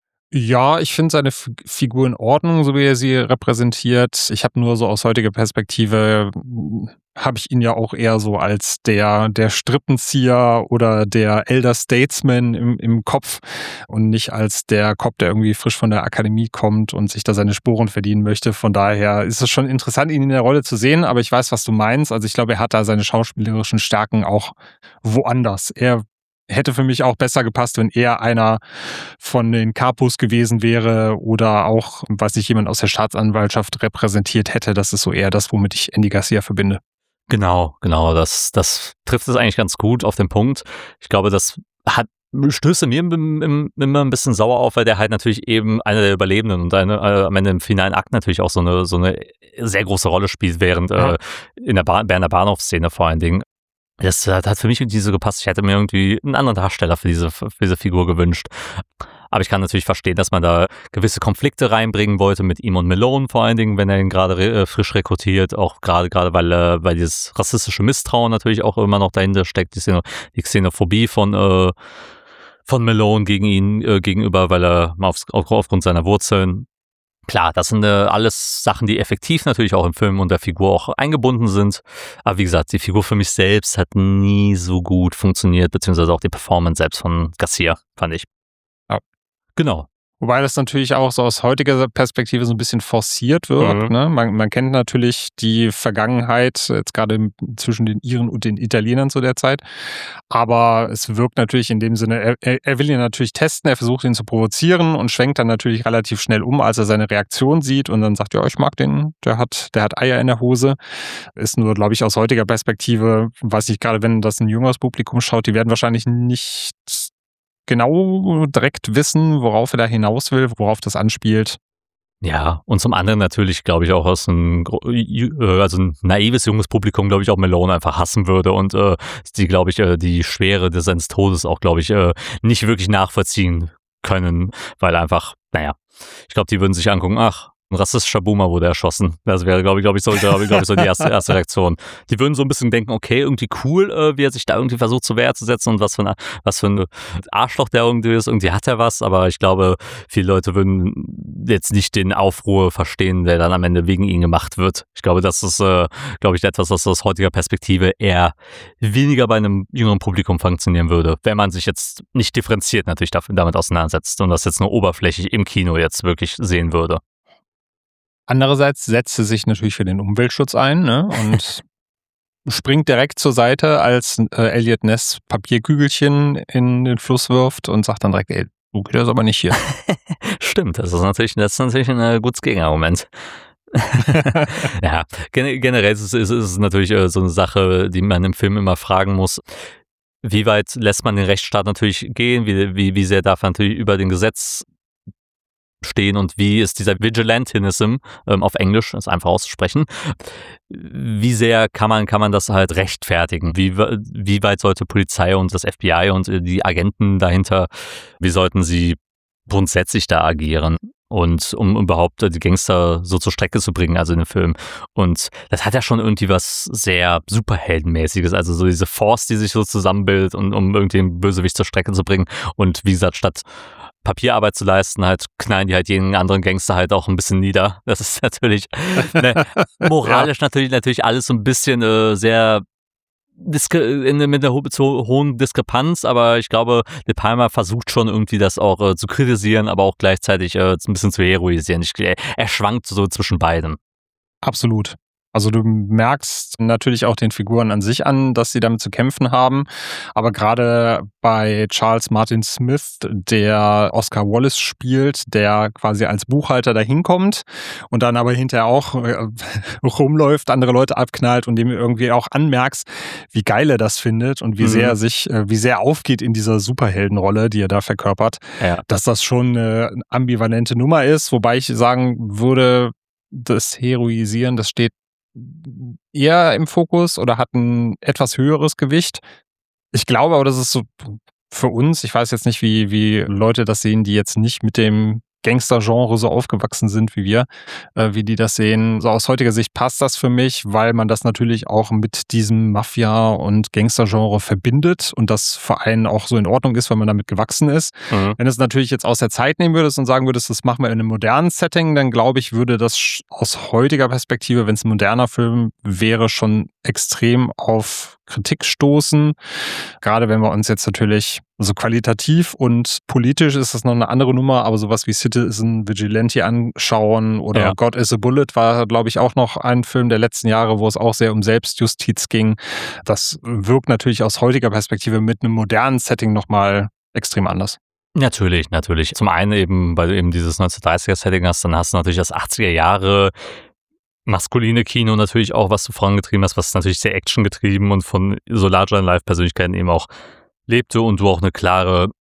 Ja, ich finde seine F- Figur in Ordnung, so wie er sie repräsentiert. Ich habe nur so aus heutiger Perspektive, habe ich ihn ja auch eher so als der, der Strippenzieher oder der Elder Statesman im, im Kopf und nicht als der Cop, der irgendwie frisch von der Akademie kommt und sich da seine Sporen verdienen möchte. Von daher ist es schon interessant, ihn in der Rolle zu sehen, aber ich weiß, was du meinst. Also ich glaube, er hat da seine schauspielerischen Stärken auch woanders. Er hätte für mich auch besser gepasst, wenn er einer von den Capos gewesen wäre oder auch, weiß ich, jemand aus der Staatsanwaltschaft repräsentiert hätte. Das ist so eher das, womit ich Andy Garcia verbinde. Genau, genau, das, das trifft es eigentlich ganz gut auf den Punkt. Ich glaube, das hat stößt mir immer ein bisschen sauer auf, weil der halt natürlich eben einer der Überlebenden und eine, äh, am Ende im finalen Akt natürlich auch so eine, so eine sehr große Rolle spielt, während ja. äh, in der Bahn, während der Bahnhofsszene vor allen Dingen. Das hat, hat für mich irgendwie so gepasst. Ich hätte mir irgendwie einen anderen Darsteller für diese, für diese Figur gewünscht. Aber ich kann natürlich verstehen, dass man da gewisse Konflikte reinbringen wollte mit ihm und Malone, vor allen Dingen, wenn er ihn gerade re- frisch rekrutiert, auch gerade gerade weil äh, weil dieses rassistische Misstrauen natürlich auch immer noch dahinter steckt, die, Xeno- die Xenophobie von äh, von Malone gegen ihn äh, gegenüber, weil er auf, auf, aufgrund seiner Wurzeln. Klar, das sind äh, alles Sachen, die effektiv natürlich auch im Film und der Figur auch eingebunden sind. Aber wie gesagt, die Figur für mich selbst hat nie so gut funktioniert, beziehungsweise auch die Performance selbst von Garcia, fand ich. Ja. Genau. Wobei das natürlich auch so aus heutiger Perspektive so ein bisschen forciert wird. Mhm. Ne? Man, man kennt natürlich die Vergangenheit, jetzt gerade zwischen den Iren und den Italienern zu der Zeit. Aber es wirkt natürlich in dem Sinne, er, er will ihn natürlich testen, er versucht ihn zu provozieren und schwenkt dann natürlich relativ schnell um, als er seine Reaktion sieht und dann sagt, ja, ich mag den, der hat, der hat Eier in der Hose. Ist nur, glaube ich, aus heutiger Perspektive, weiß ich gerade, wenn das ein jüngeres Publikum schaut, die werden wahrscheinlich nicht genau direkt wissen, worauf er da hinaus will, worauf das anspielt. Ja, und zum anderen natürlich, glaube ich, auch aus ein, also ein naives junges Publikum, glaube ich, auch Malone einfach hassen würde und äh, die, glaube ich, äh, die Schwere des seines Todes auch, glaube ich, äh, nicht wirklich nachvollziehen können, weil einfach, naja, ich glaube, die würden sich angucken, ach, ein rassistischer Boomer wurde erschossen. Das wäre, glaube ich, glaube ich, so, glaube ich, glaube ich, so die erste, erste Reaktion. Die würden so ein bisschen denken, okay, irgendwie cool, äh, wie er sich da irgendwie versucht zur Wehr zu setzen und was für ein, was für ein Arschloch der irgendwie ist. Irgendwie hat er was, aber ich glaube, viele Leute würden jetzt nicht den Aufruhr verstehen, der dann am Ende wegen ihm gemacht wird. Ich glaube, das ist, äh, glaube ich, etwas, was aus heutiger Perspektive eher weniger bei einem jüngeren Publikum funktionieren würde, wenn man sich jetzt nicht differenziert natürlich damit auseinandersetzt und das jetzt nur oberflächlich im Kino jetzt wirklich sehen würde. Andererseits setzt sie sich natürlich für den Umweltschutz ein, ne? Und springt direkt zur Seite, als äh, Elliot Ness Papierkügelchen in den Fluss wirft und sagt dann direkt, ey, du geht das aber nicht hier. Stimmt, das ist natürlich, das ist natürlich ein äh, gutes Gegenargument. Ja, gen- generell ist es, ist es natürlich äh, so eine Sache, die man im Film immer fragen muss. Wie weit lässt man den Rechtsstaat natürlich gehen? Wie, wie, wie sehr darf man natürlich über den Gesetz stehen und wie ist dieser Vigilantism ähm, auf Englisch, ist einfach auszusprechen, wie sehr kann man kann man das halt rechtfertigen? Wie, wie weit sollte Polizei und das F B I und die Agenten dahinter, wie sollten sie grundsätzlich da agieren? Und um überhaupt die Gangster so zur Strecke zu bringen, also in den Film. Und das hat ja schon irgendwie was sehr Superheldenmäßiges, also so diese Force, die sich so zusammenbildet, und um irgendwie den Bösewicht zur Strecke zu bringen. Und wie gesagt, statt Papierarbeit zu leisten, halt knallen die halt jeden anderen Gangster halt auch ein bisschen nieder. Das ist natürlich ne, moralisch ja. natürlich natürlich alles so ein bisschen äh, sehr Diske, in, mit einer ho- zu hohen Diskrepanz, aber ich glaube, De Palma versucht schon irgendwie das auch äh, zu kritisieren, aber auch gleichzeitig äh, ein bisschen zu heroisieren. Ich, er, er schwankt so zwischen beiden. Absolut. Also du merkst natürlich auch den Figuren an sich an, dass sie damit zu kämpfen haben. Aber gerade bei Charles Martin Smith, der Oscar Wallace spielt, der quasi als Buchhalter da hinkommt und dann aber hinterher auch äh, rumläuft, andere Leute abknallt und dem irgendwie auch anmerkst, wie geil er das findet und wie mhm. sehr er sich, äh, wie sehr er aufgeht in dieser Superheldenrolle, die er da verkörpert, ja. dass das schon eine ambivalente Nummer ist. Wobei ich sagen würde, das Heroisieren, das steht eher im Fokus oder hat ein etwas höheres Gewicht. Ich glaube aber, das ist so für uns, ich weiß jetzt nicht, wie, wie Leute das sehen, die jetzt nicht mit dem Gangster-Genre so aufgewachsen sind wie wir, äh, wie die das sehen. So aus heutiger Sicht passt das für mich, weil man das natürlich auch mit diesem Mafia- und Gangster-Genre verbindet und das für einen auch so in Ordnung ist, weil man damit gewachsen ist. Mhm. Wenn du es natürlich jetzt aus der Zeit nehmen würdest und sagen würdest, das machen wir in einem modernen Setting, dann glaube ich, würde das aus heutiger Perspektive, wenn es ein moderner Film wäre, schon extrem auf Kritik stoßen. Gerade wenn wir uns jetzt natürlich, also qualitativ und politisch ist das noch eine andere Nummer, aber sowas wie Citizen Vigilante anschauen oder Ja. God is a Bullet war, glaube ich, auch noch ein Film der letzten Jahre, wo es auch sehr um Selbstjustiz ging. Das wirkt natürlich aus heutiger Perspektive mit einem modernen Setting nochmal extrem anders. Natürlich, natürlich. Zum einen eben, weil du eben dieses neunzehnhundertdreißiger-Setting hast, dann hast du natürlich das achtziger Jahre maskuline Kino natürlich auch, was du vorangetrieben hast, was natürlich sehr actiongetrieben und von so Larger-than-Life-Persönlichkeiten eben auch lebte und du auch eine klare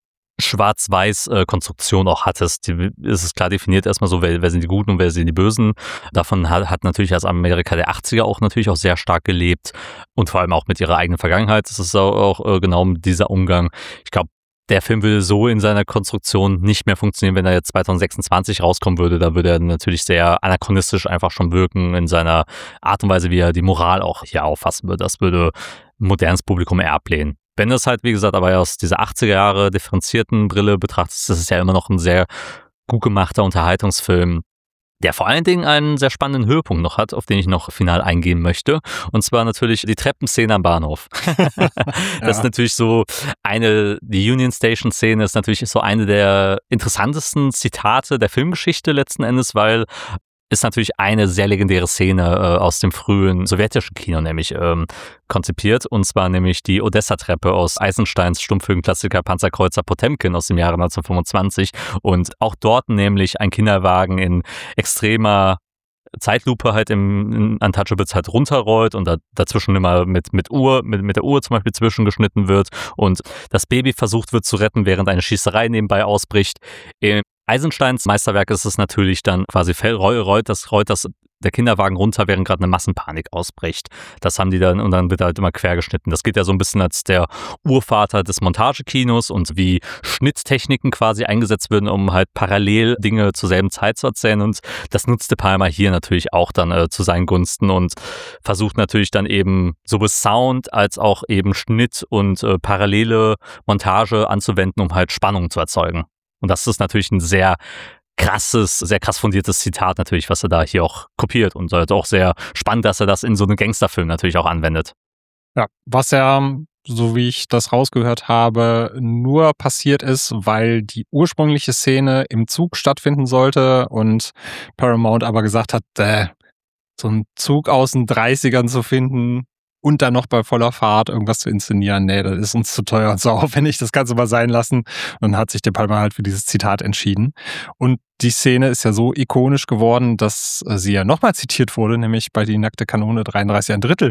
Schwarz-Weiß-Konstruktion auch hattest. Die, es ist klar definiert erstmal so, wer, wer sind die Guten und wer sind die Bösen. Davon hat, hat natürlich als Amerika der achtziger auch natürlich auch sehr stark gelebt und vor allem auch mit ihrer eigenen Vergangenheit. Das ist auch, auch genau dieser Umgang. Ich glaube, der Film würde so in seiner Konstruktion nicht mehr funktionieren, wenn er jetzt zwanzig sechsundzwanzig rauskommen würde. Da würde er natürlich sehr anachronistisch einfach schon wirken in seiner Art und Weise, wie er die Moral auch hier auffassen würde. Das würde ein modernes Publikum eher ablehnen. Wenn du es halt, wie gesagt, aber aus dieser achtziger Jahre differenzierten Brille betrachtest, das ist ja immer noch ein sehr gut gemachter Unterhaltungsfilm, der vor allen Dingen einen sehr spannenden Höhepunkt noch hat, auf den ich noch final eingehen möchte. Und zwar natürlich die Treppenszene am Bahnhof. Das Ja. ist natürlich so eine, die Union Station Szene ist natürlich so eine der interessantesten Zitate der Filmgeschichte letzten Endes, weil ist natürlich eine sehr legendäre Szene äh, aus dem frühen sowjetischen Kino nämlich ähm, konzipiert, und zwar nämlich die Odessa-Treppe aus Eisensteins Stummfilmklassiker Panzerkreuzer Potemkin aus dem Jahre neunzehnhundertfünfundzwanzig, und auch dort nämlich ein Kinderwagen in extremer Zeitlupe halt im in Untouchables halt runterrollt und da, dazwischen immer mit, mit Uhr, mit, mit der Uhr zum Beispiel zwischengeschnitten wird und das Baby versucht wird zu retten, während eine Schießerei nebenbei ausbricht. Im Eisensteins Meisterwerk ist es natürlich dann quasi rollt das, rollt das der Kinderwagen runter, während gerade eine Massenpanik ausbricht. Das haben die dann, und dann wird halt immer quergeschnitten. Das geht ja so ein bisschen als der Urvater des Montagekinos und wie Schnitttechniken quasi eingesetzt werden, um halt parallel Dinge zur selben Zeit zu erzählen, und das nutzte Palma hier natürlich auch dann äh, zu seinen Gunsten und versucht natürlich dann eben sowohl Sound als auch eben Schnitt und äh, parallele Montage anzuwenden, um halt Spannung zu erzeugen. Und das ist natürlich ein sehr krasses, sehr krass fundiertes Zitat natürlich, was er da hier auch kopiert, und halt auch sehr spannend, dass er das in so einem Gangsterfilm natürlich auch anwendet. Ja, was ja, so wie ich das rausgehört habe, nur passiert ist, weil die ursprüngliche Szene im Zug stattfinden sollte und Paramount aber gesagt hat, äh, so einen Zug aus den dreißigern zu finden und dann noch bei voller Fahrt irgendwas zu inszenieren, nee, das ist uns zu teuer und so aufwendig, das kannst du mal sein lassen. Und dann hat sich der Palma halt für dieses Zitat entschieden. Und die Szene ist ja so ikonisch geworden, dass sie ja nochmal zitiert wurde, nämlich bei Die nackte Kanone dreiunddreißig ein Drittel.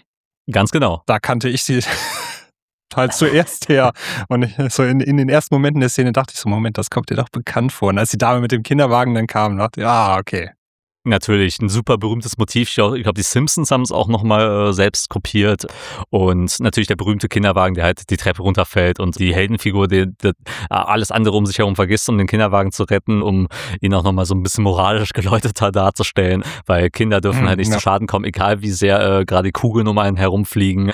Ganz genau. Da kannte ich sie halt zuerst her. Und ich, so in, in den ersten Momenten der Szene dachte ich so, Moment, das kommt dir doch bekannt vor. Und als die Dame mit dem Kinderwagen dann kam, dachte ich, ah, okay. Natürlich, ein super berühmtes Motiv. Ich glaube, die Simpsons haben es auch nochmal äh, selbst kopiert. Und natürlich der berühmte Kinderwagen, der halt die Treppe runterfällt und die Heldenfigur, die, die alles andere um sich herum vergisst, um den Kinderwagen zu retten, um ihn auch nochmal so ein bisschen moralisch geläuteter darzustellen. Weil Kinder dürfen Hm, halt nicht ja. zu Schaden kommen, egal wie sehr äh, gerade die Kugeln um einen herumfliegen.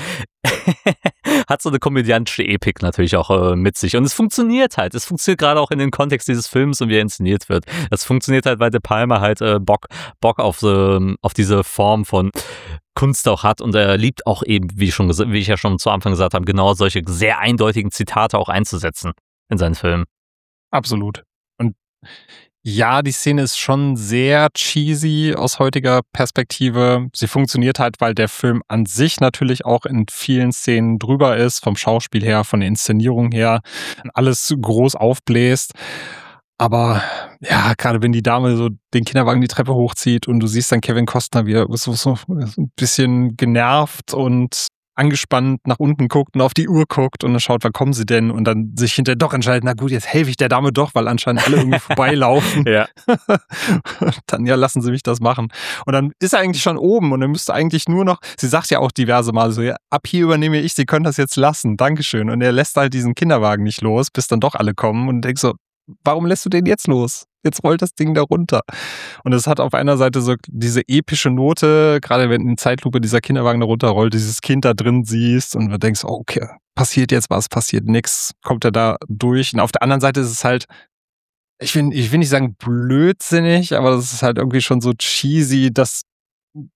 Hat so eine komödiantische Epik natürlich auch äh, mit sich. Und es funktioniert halt. Es funktioniert gerade auch in den Kontext dieses Films und wie er inszeniert wird. Das funktioniert halt, weil De Palma halt äh, Bock, Bock auf, so, auf diese Form von Kunst auch hat. Und er liebt auch eben, wie, schon, wie ich ja schon zu Anfang gesagt habe, genau solche sehr eindeutigen Zitate auch einzusetzen in seinen Filmen. Absolut. Und ja, die Szene ist schon sehr cheesy aus heutiger Perspektive. Sie funktioniert halt, weil der Film an sich natürlich auch in vielen Szenen drüber ist, vom Schauspiel her, von der Inszenierung her, alles groß aufbläst. Aber ja, gerade wenn die Dame so den Kinderwagen die Treppe hochzieht und du siehst dann Kevin Costner, wie er so, so, so ein bisschen genervt und angespannt nach unten guckt und auf die Uhr guckt und dann schaut, wann kommen sie denn, und dann sich hinterher doch entscheidet, na gut, jetzt helfe ich der Dame doch, weil anscheinend alle irgendwie vorbeilaufen. Ja. Dann ja, lassen sie mich das machen. Und dann ist er eigentlich schon oben und er müsste eigentlich nur noch, sie sagt ja auch diverse Mal so, ja, ab hier übernehme ich, sie können das jetzt lassen, Dankeschön. Und er lässt halt diesen Kinderwagen nicht los, bis dann doch alle kommen, und denkst so, warum lässt du den jetzt los? Jetzt rollt das Ding da runter. Und es hat auf einer Seite so diese epische Note, gerade wenn in Zeitlupe dieser Kinderwagen da runterrollt, dieses Kind da drin siehst und du denkst, oh, okay, passiert jetzt was, passiert nix, kommt er da durch. Und auf der anderen Seite ist es halt, ich will, ich will nicht sagen blödsinnig, aber das ist halt irgendwie schon so cheesy, dass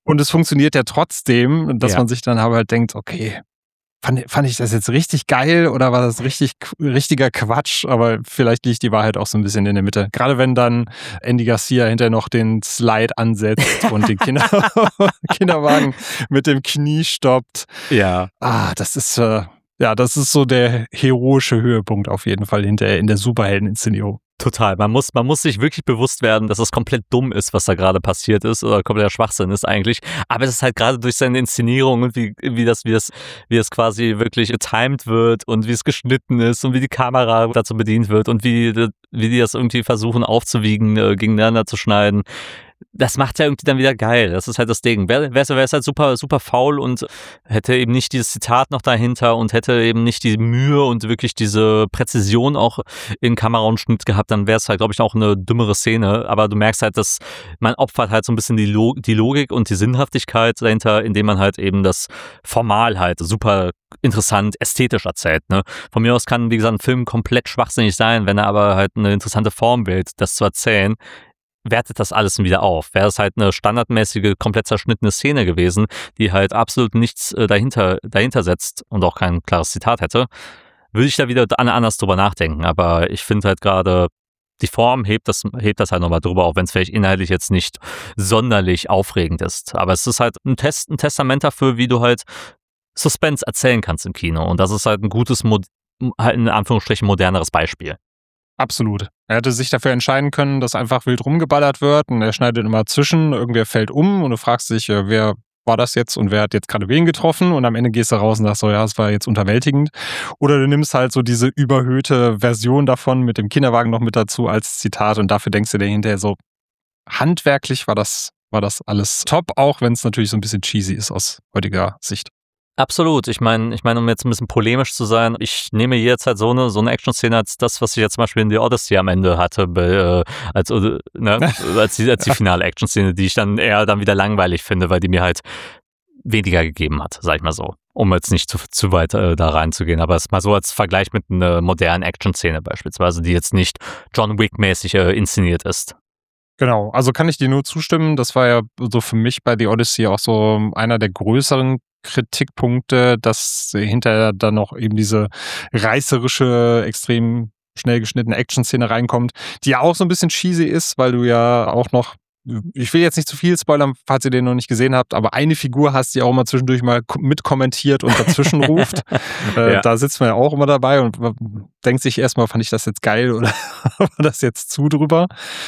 Und es funktioniert ja trotzdem, dass Ja. man sich dann aber halt denkt, okay, fand, fand ich das jetzt richtig geil oder war das richtig richtiger Quatsch? Aber vielleicht liegt die Wahrheit auch so ein bisschen in der Mitte. Gerade wenn dann Andy Garcia hinterher noch den Slide ansetzt und den Kinder Kinderwagen mit dem Knie stoppt. Ja. Ah, das ist äh, ja, das ist so der heroische Höhepunkt auf jeden Fall hinterher in der Superhelden-Inszenierung. Total. Man muss, man muss sich wirklich bewusst werden, dass es komplett dumm ist, was da gerade passiert ist, oder kompletter Schwachsinn ist eigentlich. Aber es ist halt gerade durch seine Inszenierung und wie, wie das, wie das, wie es quasi wirklich getimed wird und wie es geschnitten ist und wie die Kamera dazu bedient wird und wie, wie die das irgendwie versuchen aufzuwiegen, äh, gegeneinander zu schneiden. Das macht ja irgendwie dann wieder geil. Das ist halt das Ding. Wäre wär, wär es halt super, super faul und hätte eben nicht dieses Zitat noch dahinter und hätte eben nicht die Mühe und wirklich diese Präzision auch in Kamera und Schnitt gehabt, dann wäre es halt, glaube ich, auch eine dümmere Szene. Aber du merkst halt, dass man opfert halt so ein bisschen die, Log- die Logik und die Sinnhaftigkeit dahinter, indem man halt eben das formal halt super interessant, ästhetisch erzählt. Ne? Von mir aus kann, wie gesagt, ein Film komplett schwachsinnig sein, wenn er aber halt eine interessante Form wählt, das zu erzählen, wertet das alles wieder auf. Wäre es halt eine standardmäßige, komplett zerschnittene Szene gewesen, die halt absolut nichts äh, dahinter, dahinter setzt und auch kein klares Zitat hätte, würde ich da wieder anders drüber nachdenken. Aber ich finde halt gerade, die Form hebt das, hebt das halt nochmal drüber, auch wenn es vielleicht inhaltlich jetzt nicht sonderlich aufregend ist. Aber es ist halt ein, Test, ein Testament dafür, wie du halt Suspense erzählen kannst im Kino. Und das ist halt ein gutes, halt in Anführungsstrichen moderneres Beispiel. Absolut. Er hätte sich dafür entscheiden können, dass einfach wild rumgeballert wird und er schneidet immer zwischen, irgendwer fällt um und du fragst dich, wer war das jetzt und wer hat jetzt gerade wen getroffen und am Ende gehst du raus und sagst so, ja, es war jetzt unterwältigend. Oder du nimmst halt so diese überhöhte Version davon mit dem Kinderwagen noch mit dazu als Zitat und dafür denkst du dir hinterher so, handwerklich war das, war das alles top, auch wenn es natürlich so ein bisschen cheesy ist aus heutiger Sicht. Absolut. Ich meine, ich meine, um jetzt ein bisschen polemisch zu sein, ich nehme jetzt halt so eine, so eine Action-Szene als das, was ich jetzt zum Beispiel in The Odyssey am Ende hatte, bei, äh, als, äh, ne, als, die, als die finale Action-Szene, die ich dann eher dann wieder langweilig finde, weil die mir halt weniger gegeben hat, sag ich mal so. Um jetzt nicht zu, zu weit äh, da reinzugehen, aber es mal so als Vergleich mit einer modernen Action-Szene beispielsweise, die jetzt nicht John Wick-mäßig äh, inszeniert ist. Genau, also kann ich dir nur zustimmen. Das war ja so für mich bei The Odyssey auch so einer der größeren Kritikpunkte, dass hinterher dann noch eben diese reißerische, extrem schnell geschnittene Action-Szene reinkommt, die ja auch so ein bisschen cheesy ist, weil du ja auch noch, ich will jetzt nicht zu viel spoilern, falls ihr den noch nicht gesehen habt, aber eine Figur hast, die auch immer zwischendurch mal mitkommentiert und dazwischen ruft. äh, Ja. Da sitzt man ja auch immer dabei und denkt sich erstmal, fand ich das jetzt geil oder war das jetzt zu drüber?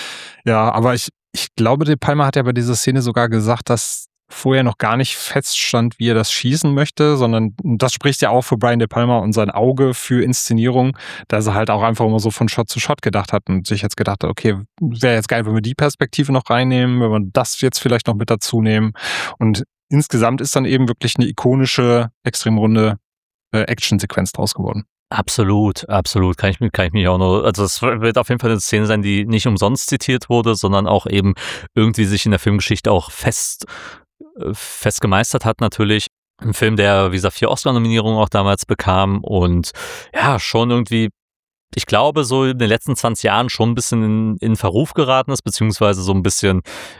Ja, aber ich, ich glaube, De Palma hat ja bei dieser Szene sogar gesagt, dass vorher noch gar nicht feststand, wie er das schießen möchte, sondern das spricht ja auch für Brian De Palma und sein Auge für Inszenierung, dass er halt auch einfach immer so von Shot zu Shot gedacht hat und sich jetzt gedacht hat, okay, wäre jetzt geil, wenn wir die Perspektive noch reinnehmen, wenn wir das jetzt vielleicht noch mit dazu nehmen. Und insgesamt ist dann eben wirklich eine ikonische, extrem runde äh, Action-Sequenz draus geworden. Absolut, absolut. Kann ich, mir- kann ich mich auch nur, also es wird auf jeden Fall eine Szene sein, die nicht umsonst zitiert wurde, sondern auch eben irgendwie sich in der Filmgeschichte auch fest, äh, fest gemeistert hat natürlich. Ein Film, der, wie gesagt, vier Oscar-Nominierungen auch damals bekam und ja, schon irgendwie, ich glaube, so in den letzten zwanzig Jahren schon ein bisschen in, in Verruf geraten ist, beziehungsweise so ein bisschen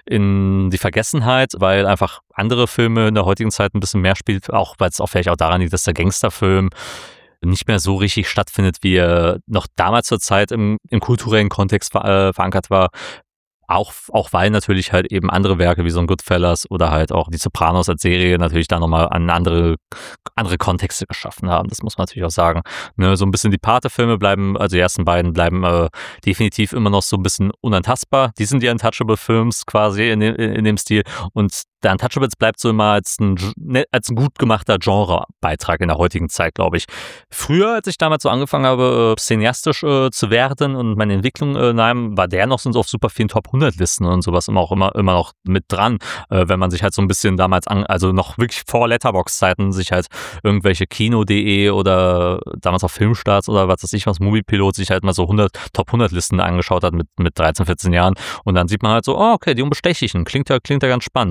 in die Vergessenheit, weil einfach andere Filme in der heutigen Zeit ein bisschen mehr spielt, auch weil es auch vielleicht auch daran liegt, dass der Gangsterfilm nicht mehr so richtig stattfindet, wie er noch damals zur Zeit im, im kulturellen Kontext ver, äh, verankert war. Auch, auch weil natürlich halt eben andere Werke wie so ein Goodfellas oder halt auch die Sopranos als Serie natürlich da nochmal an andere, andere Kontexte geschaffen haben. Das muss man natürlich auch sagen. Ne, so ein bisschen die Pate-Filme bleiben, also die ersten beiden bleiben äh, definitiv immer noch so ein bisschen unantastbar. Die sind die Untouchable-Films quasi in dem, in dem Stil. Und der Untouchables bleibt so immer als ein, als ein gut gemachter Genrebeitrag in der heutigen Zeit, glaube ich. Früher, als ich damals so angefangen habe, äh, cineastisch äh, zu werden und meine Entwicklung äh, nahm, war der noch so auf super vielen Top hundert Listen und sowas immer auch immer, immer noch mit dran, äh, wenn man sich halt so ein bisschen damals, an, also noch wirklich vor Letterboxd-Zeiten sich halt irgendwelche Kino punkt de oder damals auch Filmstarts oder was weiß ich was, Moviepilot sich halt mal so hundert Top hundert Listen angeschaut hat mit, mit dreizehn, vierzehn Jahren und dann sieht man halt so, oh, okay, die Unbestechlichen, klingt ja, klingt ja ganz spannend, coole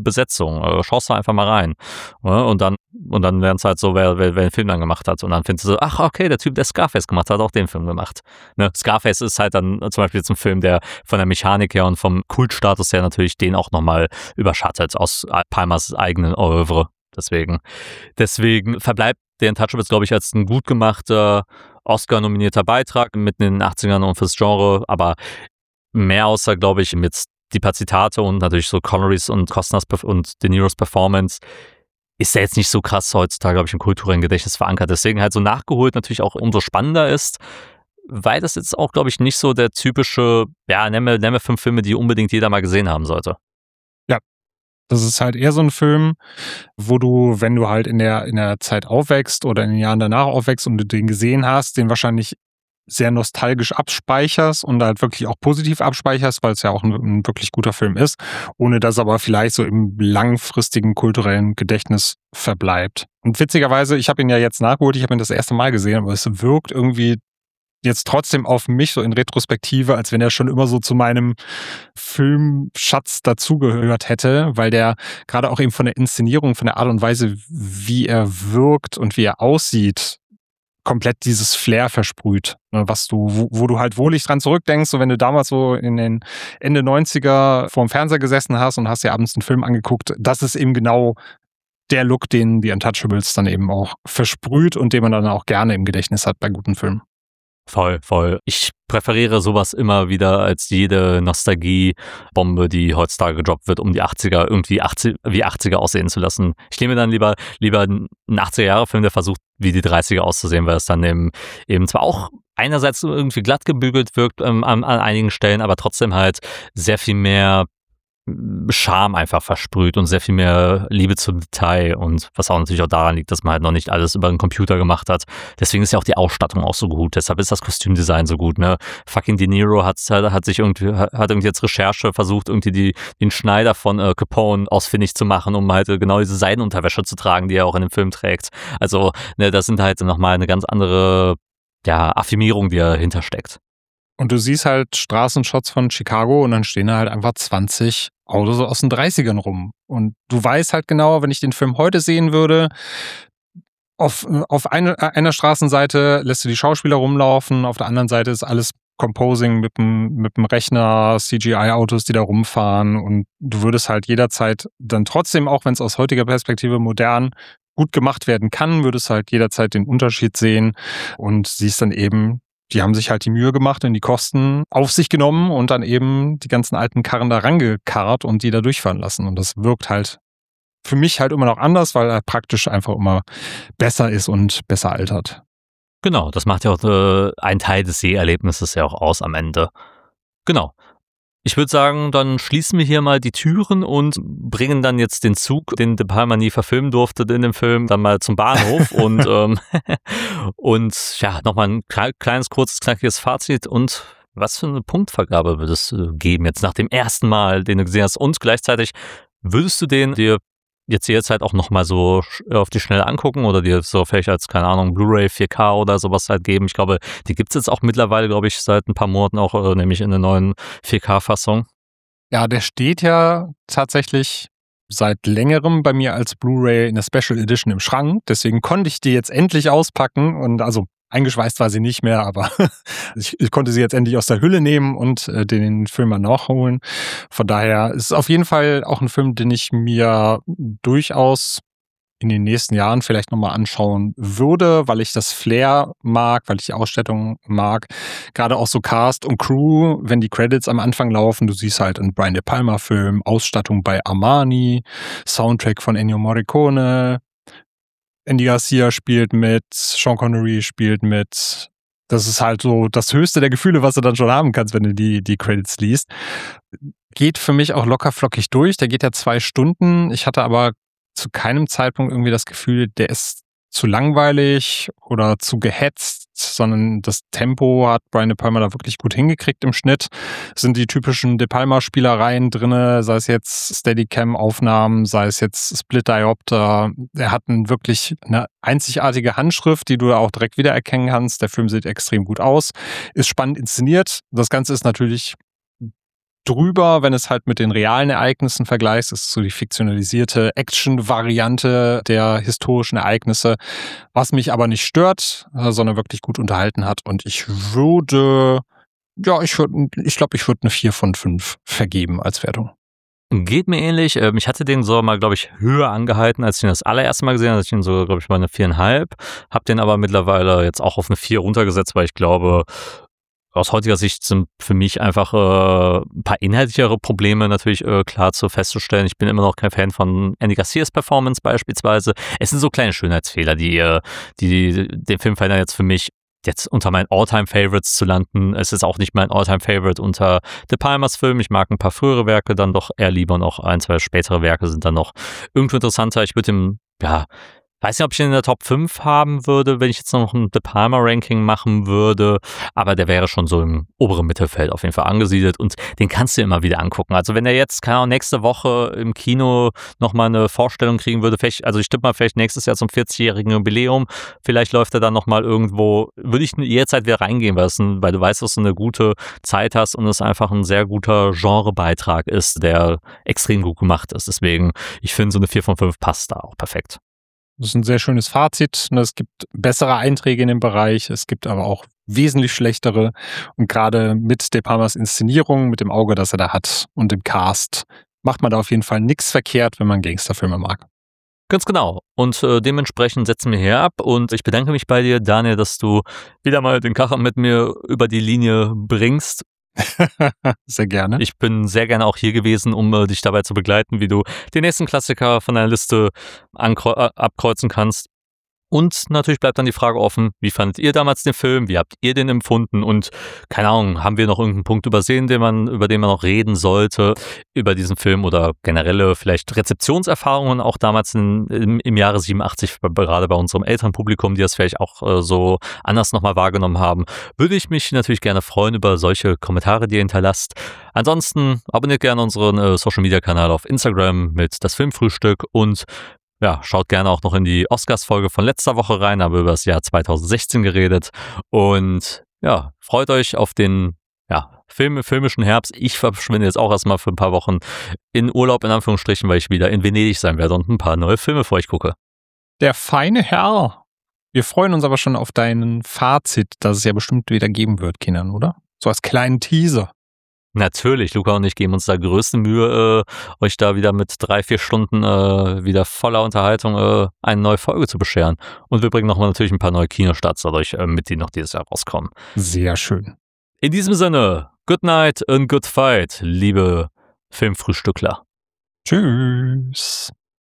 Besetzung. Äh, schaust du einfach mal rein. Ja, und dann und dann lernst du halt so, wer, wer, wer den Film dann gemacht hat. Und dann findest du so, ach, okay, der Typ, der Scarface gemacht hat, hat auch den Film gemacht. Ne? Scarface ist halt dann zum Beispiel jetzt ein Film, der von der Mechanik her und vom Kultstatus her natürlich den auch nochmal überschattet aus Palmas eigenen Oeuvre. Deswegen, deswegen verbleibt The Untouchables, glaube ich, als ein gut gemachter, Oscar-nominierter Beitrag mitten in den achtzigern und fürs Genre, aber mehr außer, glaube ich, mit die paar Zitate und natürlich so Connerys und Costners und De Niros Performance ist ja jetzt nicht so krass heutzutage, glaube ich, im kulturellen Gedächtnis verankert. Deswegen halt so nachgeholt natürlich auch umso spannender ist, weil das jetzt auch, glaube ich, nicht so der typische, ja, nenne mir fünf Filme, die unbedingt jeder mal gesehen haben sollte. Ja, das ist halt eher so ein Film, wo du, wenn du halt in der, in der Zeit aufwächst oder in den Jahren danach aufwächst und du den gesehen hast, den wahrscheinlich sehr nostalgisch abspeicherst und halt wirklich auch positiv abspeicherst, weil es ja auch ein, ein wirklich guter Film ist, ohne dass aber vielleicht so im langfristigen kulturellen Gedächtnis verbleibt. Und witzigerweise, ich habe ihn ja jetzt nachgeholt, ich habe ihn das erste Mal gesehen, aber es wirkt irgendwie jetzt trotzdem auf mich so in Retrospektive, als wenn er schon immer so zu meinem Filmschatz dazugehört hätte, weil der gerade auch eben von der Inszenierung, von der Art und Weise, wie er wirkt und wie er aussieht, komplett dieses Flair versprüht, ne, was du, wo, wo du halt wohlig dran zurückdenkst, so wenn du damals so in den Ende neunziger vorm Fernseher gesessen hast und hast dir abends einen Film angeguckt, das ist eben genau der Look, den die Untouchables dann eben auch versprüht und den man dann auch gerne im Gedächtnis hat bei guten Filmen. Voll, voll. Ich präferiere sowas immer wieder als jede Nostalgie-Bombe, die heutzutage gedroppt wird, um die achtziger irgendwie achtzig, wie achtziger aussehen zu lassen. Ich nehme dann lieber, lieber einen achtziger-Jahre-Film, der versucht, wie die dreißiger auszusehen, weil es dann eben, eben zwar auch einerseits irgendwie glatt gebügelt wirkt ähm, an, an einigen Stellen, aber trotzdem halt sehr viel mehr Charme einfach versprüht und sehr viel mehr Liebe zum Detail und was auch natürlich auch daran liegt, dass man halt noch nicht alles über den Computer gemacht hat. Deswegen ist ja auch die Ausstattung auch so gut. Deshalb ist das Kostümdesign so gut, ne? Fucking De Niro hat, hat sich irgendwie, hat irgendwie jetzt Recherche versucht, irgendwie die, den Schneider von äh, Capone ausfindig zu machen, um halt genau diese Seidenunterwäsche zu tragen, die er auch in dem Film trägt. Also, ne, das sind halt nochmal eine ganz andere, ja, Affirmierung, die dahinter steckt. Und du siehst halt Straßenshots von Chicago und dann stehen da halt einfach zwanzig Autos aus den dreißigern rum. Und du weißt halt genau, wenn ich den Film heute sehen würde, auf, auf eine, einer Straßenseite lässt du die Schauspieler rumlaufen, auf der anderen Seite ist alles Composing mit dem, mit dem Rechner, C G I-Autos, die da rumfahren und du würdest halt jederzeit dann trotzdem, auch wenn es aus heutiger Perspektive modern gut gemacht werden kann, würdest halt jederzeit den Unterschied sehen und siehst dann eben, die haben sich halt die Mühe gemacht und die Kosten auf sich genommen und dann eben die ganzen alten Karren da rangekarrt und die da durchfahren lassen. Und das wirkt halt für mich halt immer noch anders, weil er praktisch einfach immer besser ist und besser altert. Genau, das macht ja auch äh, einen Teil des Seherlebnisses ja auch aus am Ende. Genau. Ich würde sagen, dann schließen wir hier mal die Türen und bringen dann jetzt den Zug, den De Palma nie verfilmen durfte in dem Film, dann mal zum Bahnhof und, ähm, und ja, nochmal ein kleines, kurzes, knackiges Fazit und was für eine Punktvergabe würdest du geben jetzt nach dem ersten Mal, den du gesehen hast und gleichzeitig würdest du den dir jetzt jederzeit auch nochmal so auf die Schnelle angucken oder dir so vielleicht als, keine Ahnung, Blu-ray vier K oder sowas halt geben. Ich glaube, die gibt es jetzt auch mittlerweile, glaube ich, seit ein paar Monaten auch, äh, nämlich in der neuen vier K-Fassung. Ja, der steht ja tatsächlich seit längerem bei mir als Blu-ray in der Special Edition im Schrank. Deswegen konnte ich die jetzt endlich auspacken und also eingeschweißt war sie nicht mehr, aber ich, ich konnte sie jetzt endlich aus der Hülle nehmen und äh, den Film mal nachholen. Von daher ist es auf jeden Fall auch ein Film, den ich mir durchaus in den nächsten Jahren vielleicht nochmal anschauen würde, weil ich das Flair mag, weil ich die Ausstattung mag. Gerade auch so Cast und Crew, wenn die Credits am Anfang laufen, du siehst halt einen Brian De Palma-Film, Ausstattung bei Armani, Soundtrack von Ennio Morricone, Andy Garcia spielt mit, Sean Connery spielt mit. Das ist halt so das höchste der Gefühle, was du dann schon haben kannst, wenn du die, die Credits liest. Geht für mich auch locker flockig durch. Der geht ja zwei Stunden. Ich hatte aber zu keinem Zeitpunkt irgendwie das Gefühl, der ist zu langweilig oder zu gehetzt, sondern das Tempo hat Brian De Palma da wirklich gut hingekriegt im Schnitt. Es sind die typischen De Palma-Spielereien drin, sei es jetzt Steadicam-Aufnahmen, sei es jetzt Split-Diopter. Er hat ein wirklich eine einzigartige Handschrift, die du auch direkt wiedererkennen kannst. Der Film sieht extrem gut aus, ist spannend inszeniert. Das Ganze ist natürlich drüber, wenn es halt mit den realen Ereignissen vergleichst. Das ist so die fiktionalisierte Action-Variante der historischen Ereignisse, was mich aber nicht stört, äh, sondern wirklich gut unterhalten hat. Und ich würde, ja, ich würde, ich glaube, ich würde eine vier von fünf vergeben als Wertung. Geht mir ähnlich. Ähm, Ich hatte den so mal, glaube ich, höher angehalten, als ich ihn das allererste Mal gesehen habe. Ich ihn so, glaube ich, mal eine viereinhalb. Hab den aber mittlerweile jetzt auch auf eine vier runtergesetzt, weil ich glaube, aus heutiger Sicht sind für mich einfach äh, ein paar inhaltlichere Probleme natürlich äh, klar zu festzustellen. Ich bin immer noch kein Fan von Andy Garcias Performance beispielsweise. Es sind so kleine Schönheitsfehler, die, äh, die den Film verändern jetzt für mich. Jetzt unter meinen All-Time-Favorites zu landen. Es ist auch nicht mein All-Time-Favorite unter De Palmas Film. Ich mag ein paar frühere Werke dann doch eher lieber und auch ein, zwei spätere Werke sind dann noch irgendwo interessanter. Ich würde ihm, ja, weiß nicht, ob ich ihn in der Top fünf haben würde, wenn ich jetzt noch ein De Palma-Ranking machen würde, aber der wäre schon so im oberen Mittelfeld auf jeden Fall angesiedelt und den kannst du immer wieder angucken. Also wenn er jetzt, keine Ahnung, nächste Woche im Kino nochmal eine Vorstellung kriegen würde, vielleicht, also ich tippe mal vielleicht nächstes Jahr zum vierzigjährigen Jubiläum, vielleicht läuft er dann nochmal irgendwo, würde ich jederzeit wieder reingehen, weil, es ein, weil du weißt, dass du eine gute Zeit hast und es einfach ein sehr guter Genrebeitrag ist, der extrem gut gemacht ist. Deswegen, ich finde, so eine vier von fünf passt da auch perfekt. Das ist ein sehr schönes Fazit. Es gibt bessere Einträge in dem Bereich, es gibt aber auch wesentlich schlechtere. Und gerade mit De Palmas Inszenierung, mit dem Auge, das er da hat und dem Cast, macht man da auf jeden Fall nichts verkehrt, wenn man Gangsterfilme mag. Ganz genau. Und äh, dementsprechend setzen wir hier ab. Und ich bedanke mich bei dir, Daniel, dass du wieder mal den Kachel mit mir über die Linie bringst. Sehr gerne. Ich bin sehr gerne auch hier gewesen, um äh, dich dabei zu begleiten, wie du den nächsten Klassiker von deiner Liste ankreu- äh, abkreuzen kannst. Und natürlich bleibt dann die Frage offen, wie fandet ihr damals den Film? Wie habt ihr den empfunden? Und keine Ahnung, haben wir noch irgendeinen Punkt übersehen, den man, über den man noch reden sollte über diesen Film oder generelle vielleicht Rezeptionserfahrungen auch damals in, im, im Jahre siebenundachtzig, gerade bei unserem Elternpublikum, die das vielleicht auch äh, so anders nochmal wahrgenommen haben, würde ich mich natürlich gerne freuen über solche Kommentare, die ihr hinterlasst. Ansonsten abonniert gerne unseren äh, Social-Media-Kanal auf Instagram mit das Filmfrühstück und ja, schaut gerne auch noch in die Oscars-Folge von letzter Woche rein, da haben wir über das Jahr zweitausendsechzehn geredet. Und ja, freut euch auf den ja, Film, filmischen Herbst. Ich verschwinde jetzt auch erstmal für ein paar Wochen in Urlaub, in Anführungsstrichen, weil ich wieder in Venedig sein werde und ein paar neue Filme für euch gucke. Der feine Herr. Wir freuen uns aber schon auf deinen Fazit, das es ja bestimmt wieder geben wird, Kindern, oder? So als kleinen Teaser. Natürlich, Luca und ich geben uns da größte Mühe, äh, euch da wieder mit drei, vier Stunden äh, wieder voller Unterhaltung äh, eine neue Folge zu bescheren. Und wir bringen nochmal natürlich ein paar neue Kinostarts dadurch äh, mit, die noch dieses Jahr rauskommen. Sehr schön. In diesem Sinne, good night and good fight, liebe Filmfrühstückler. Tschüss.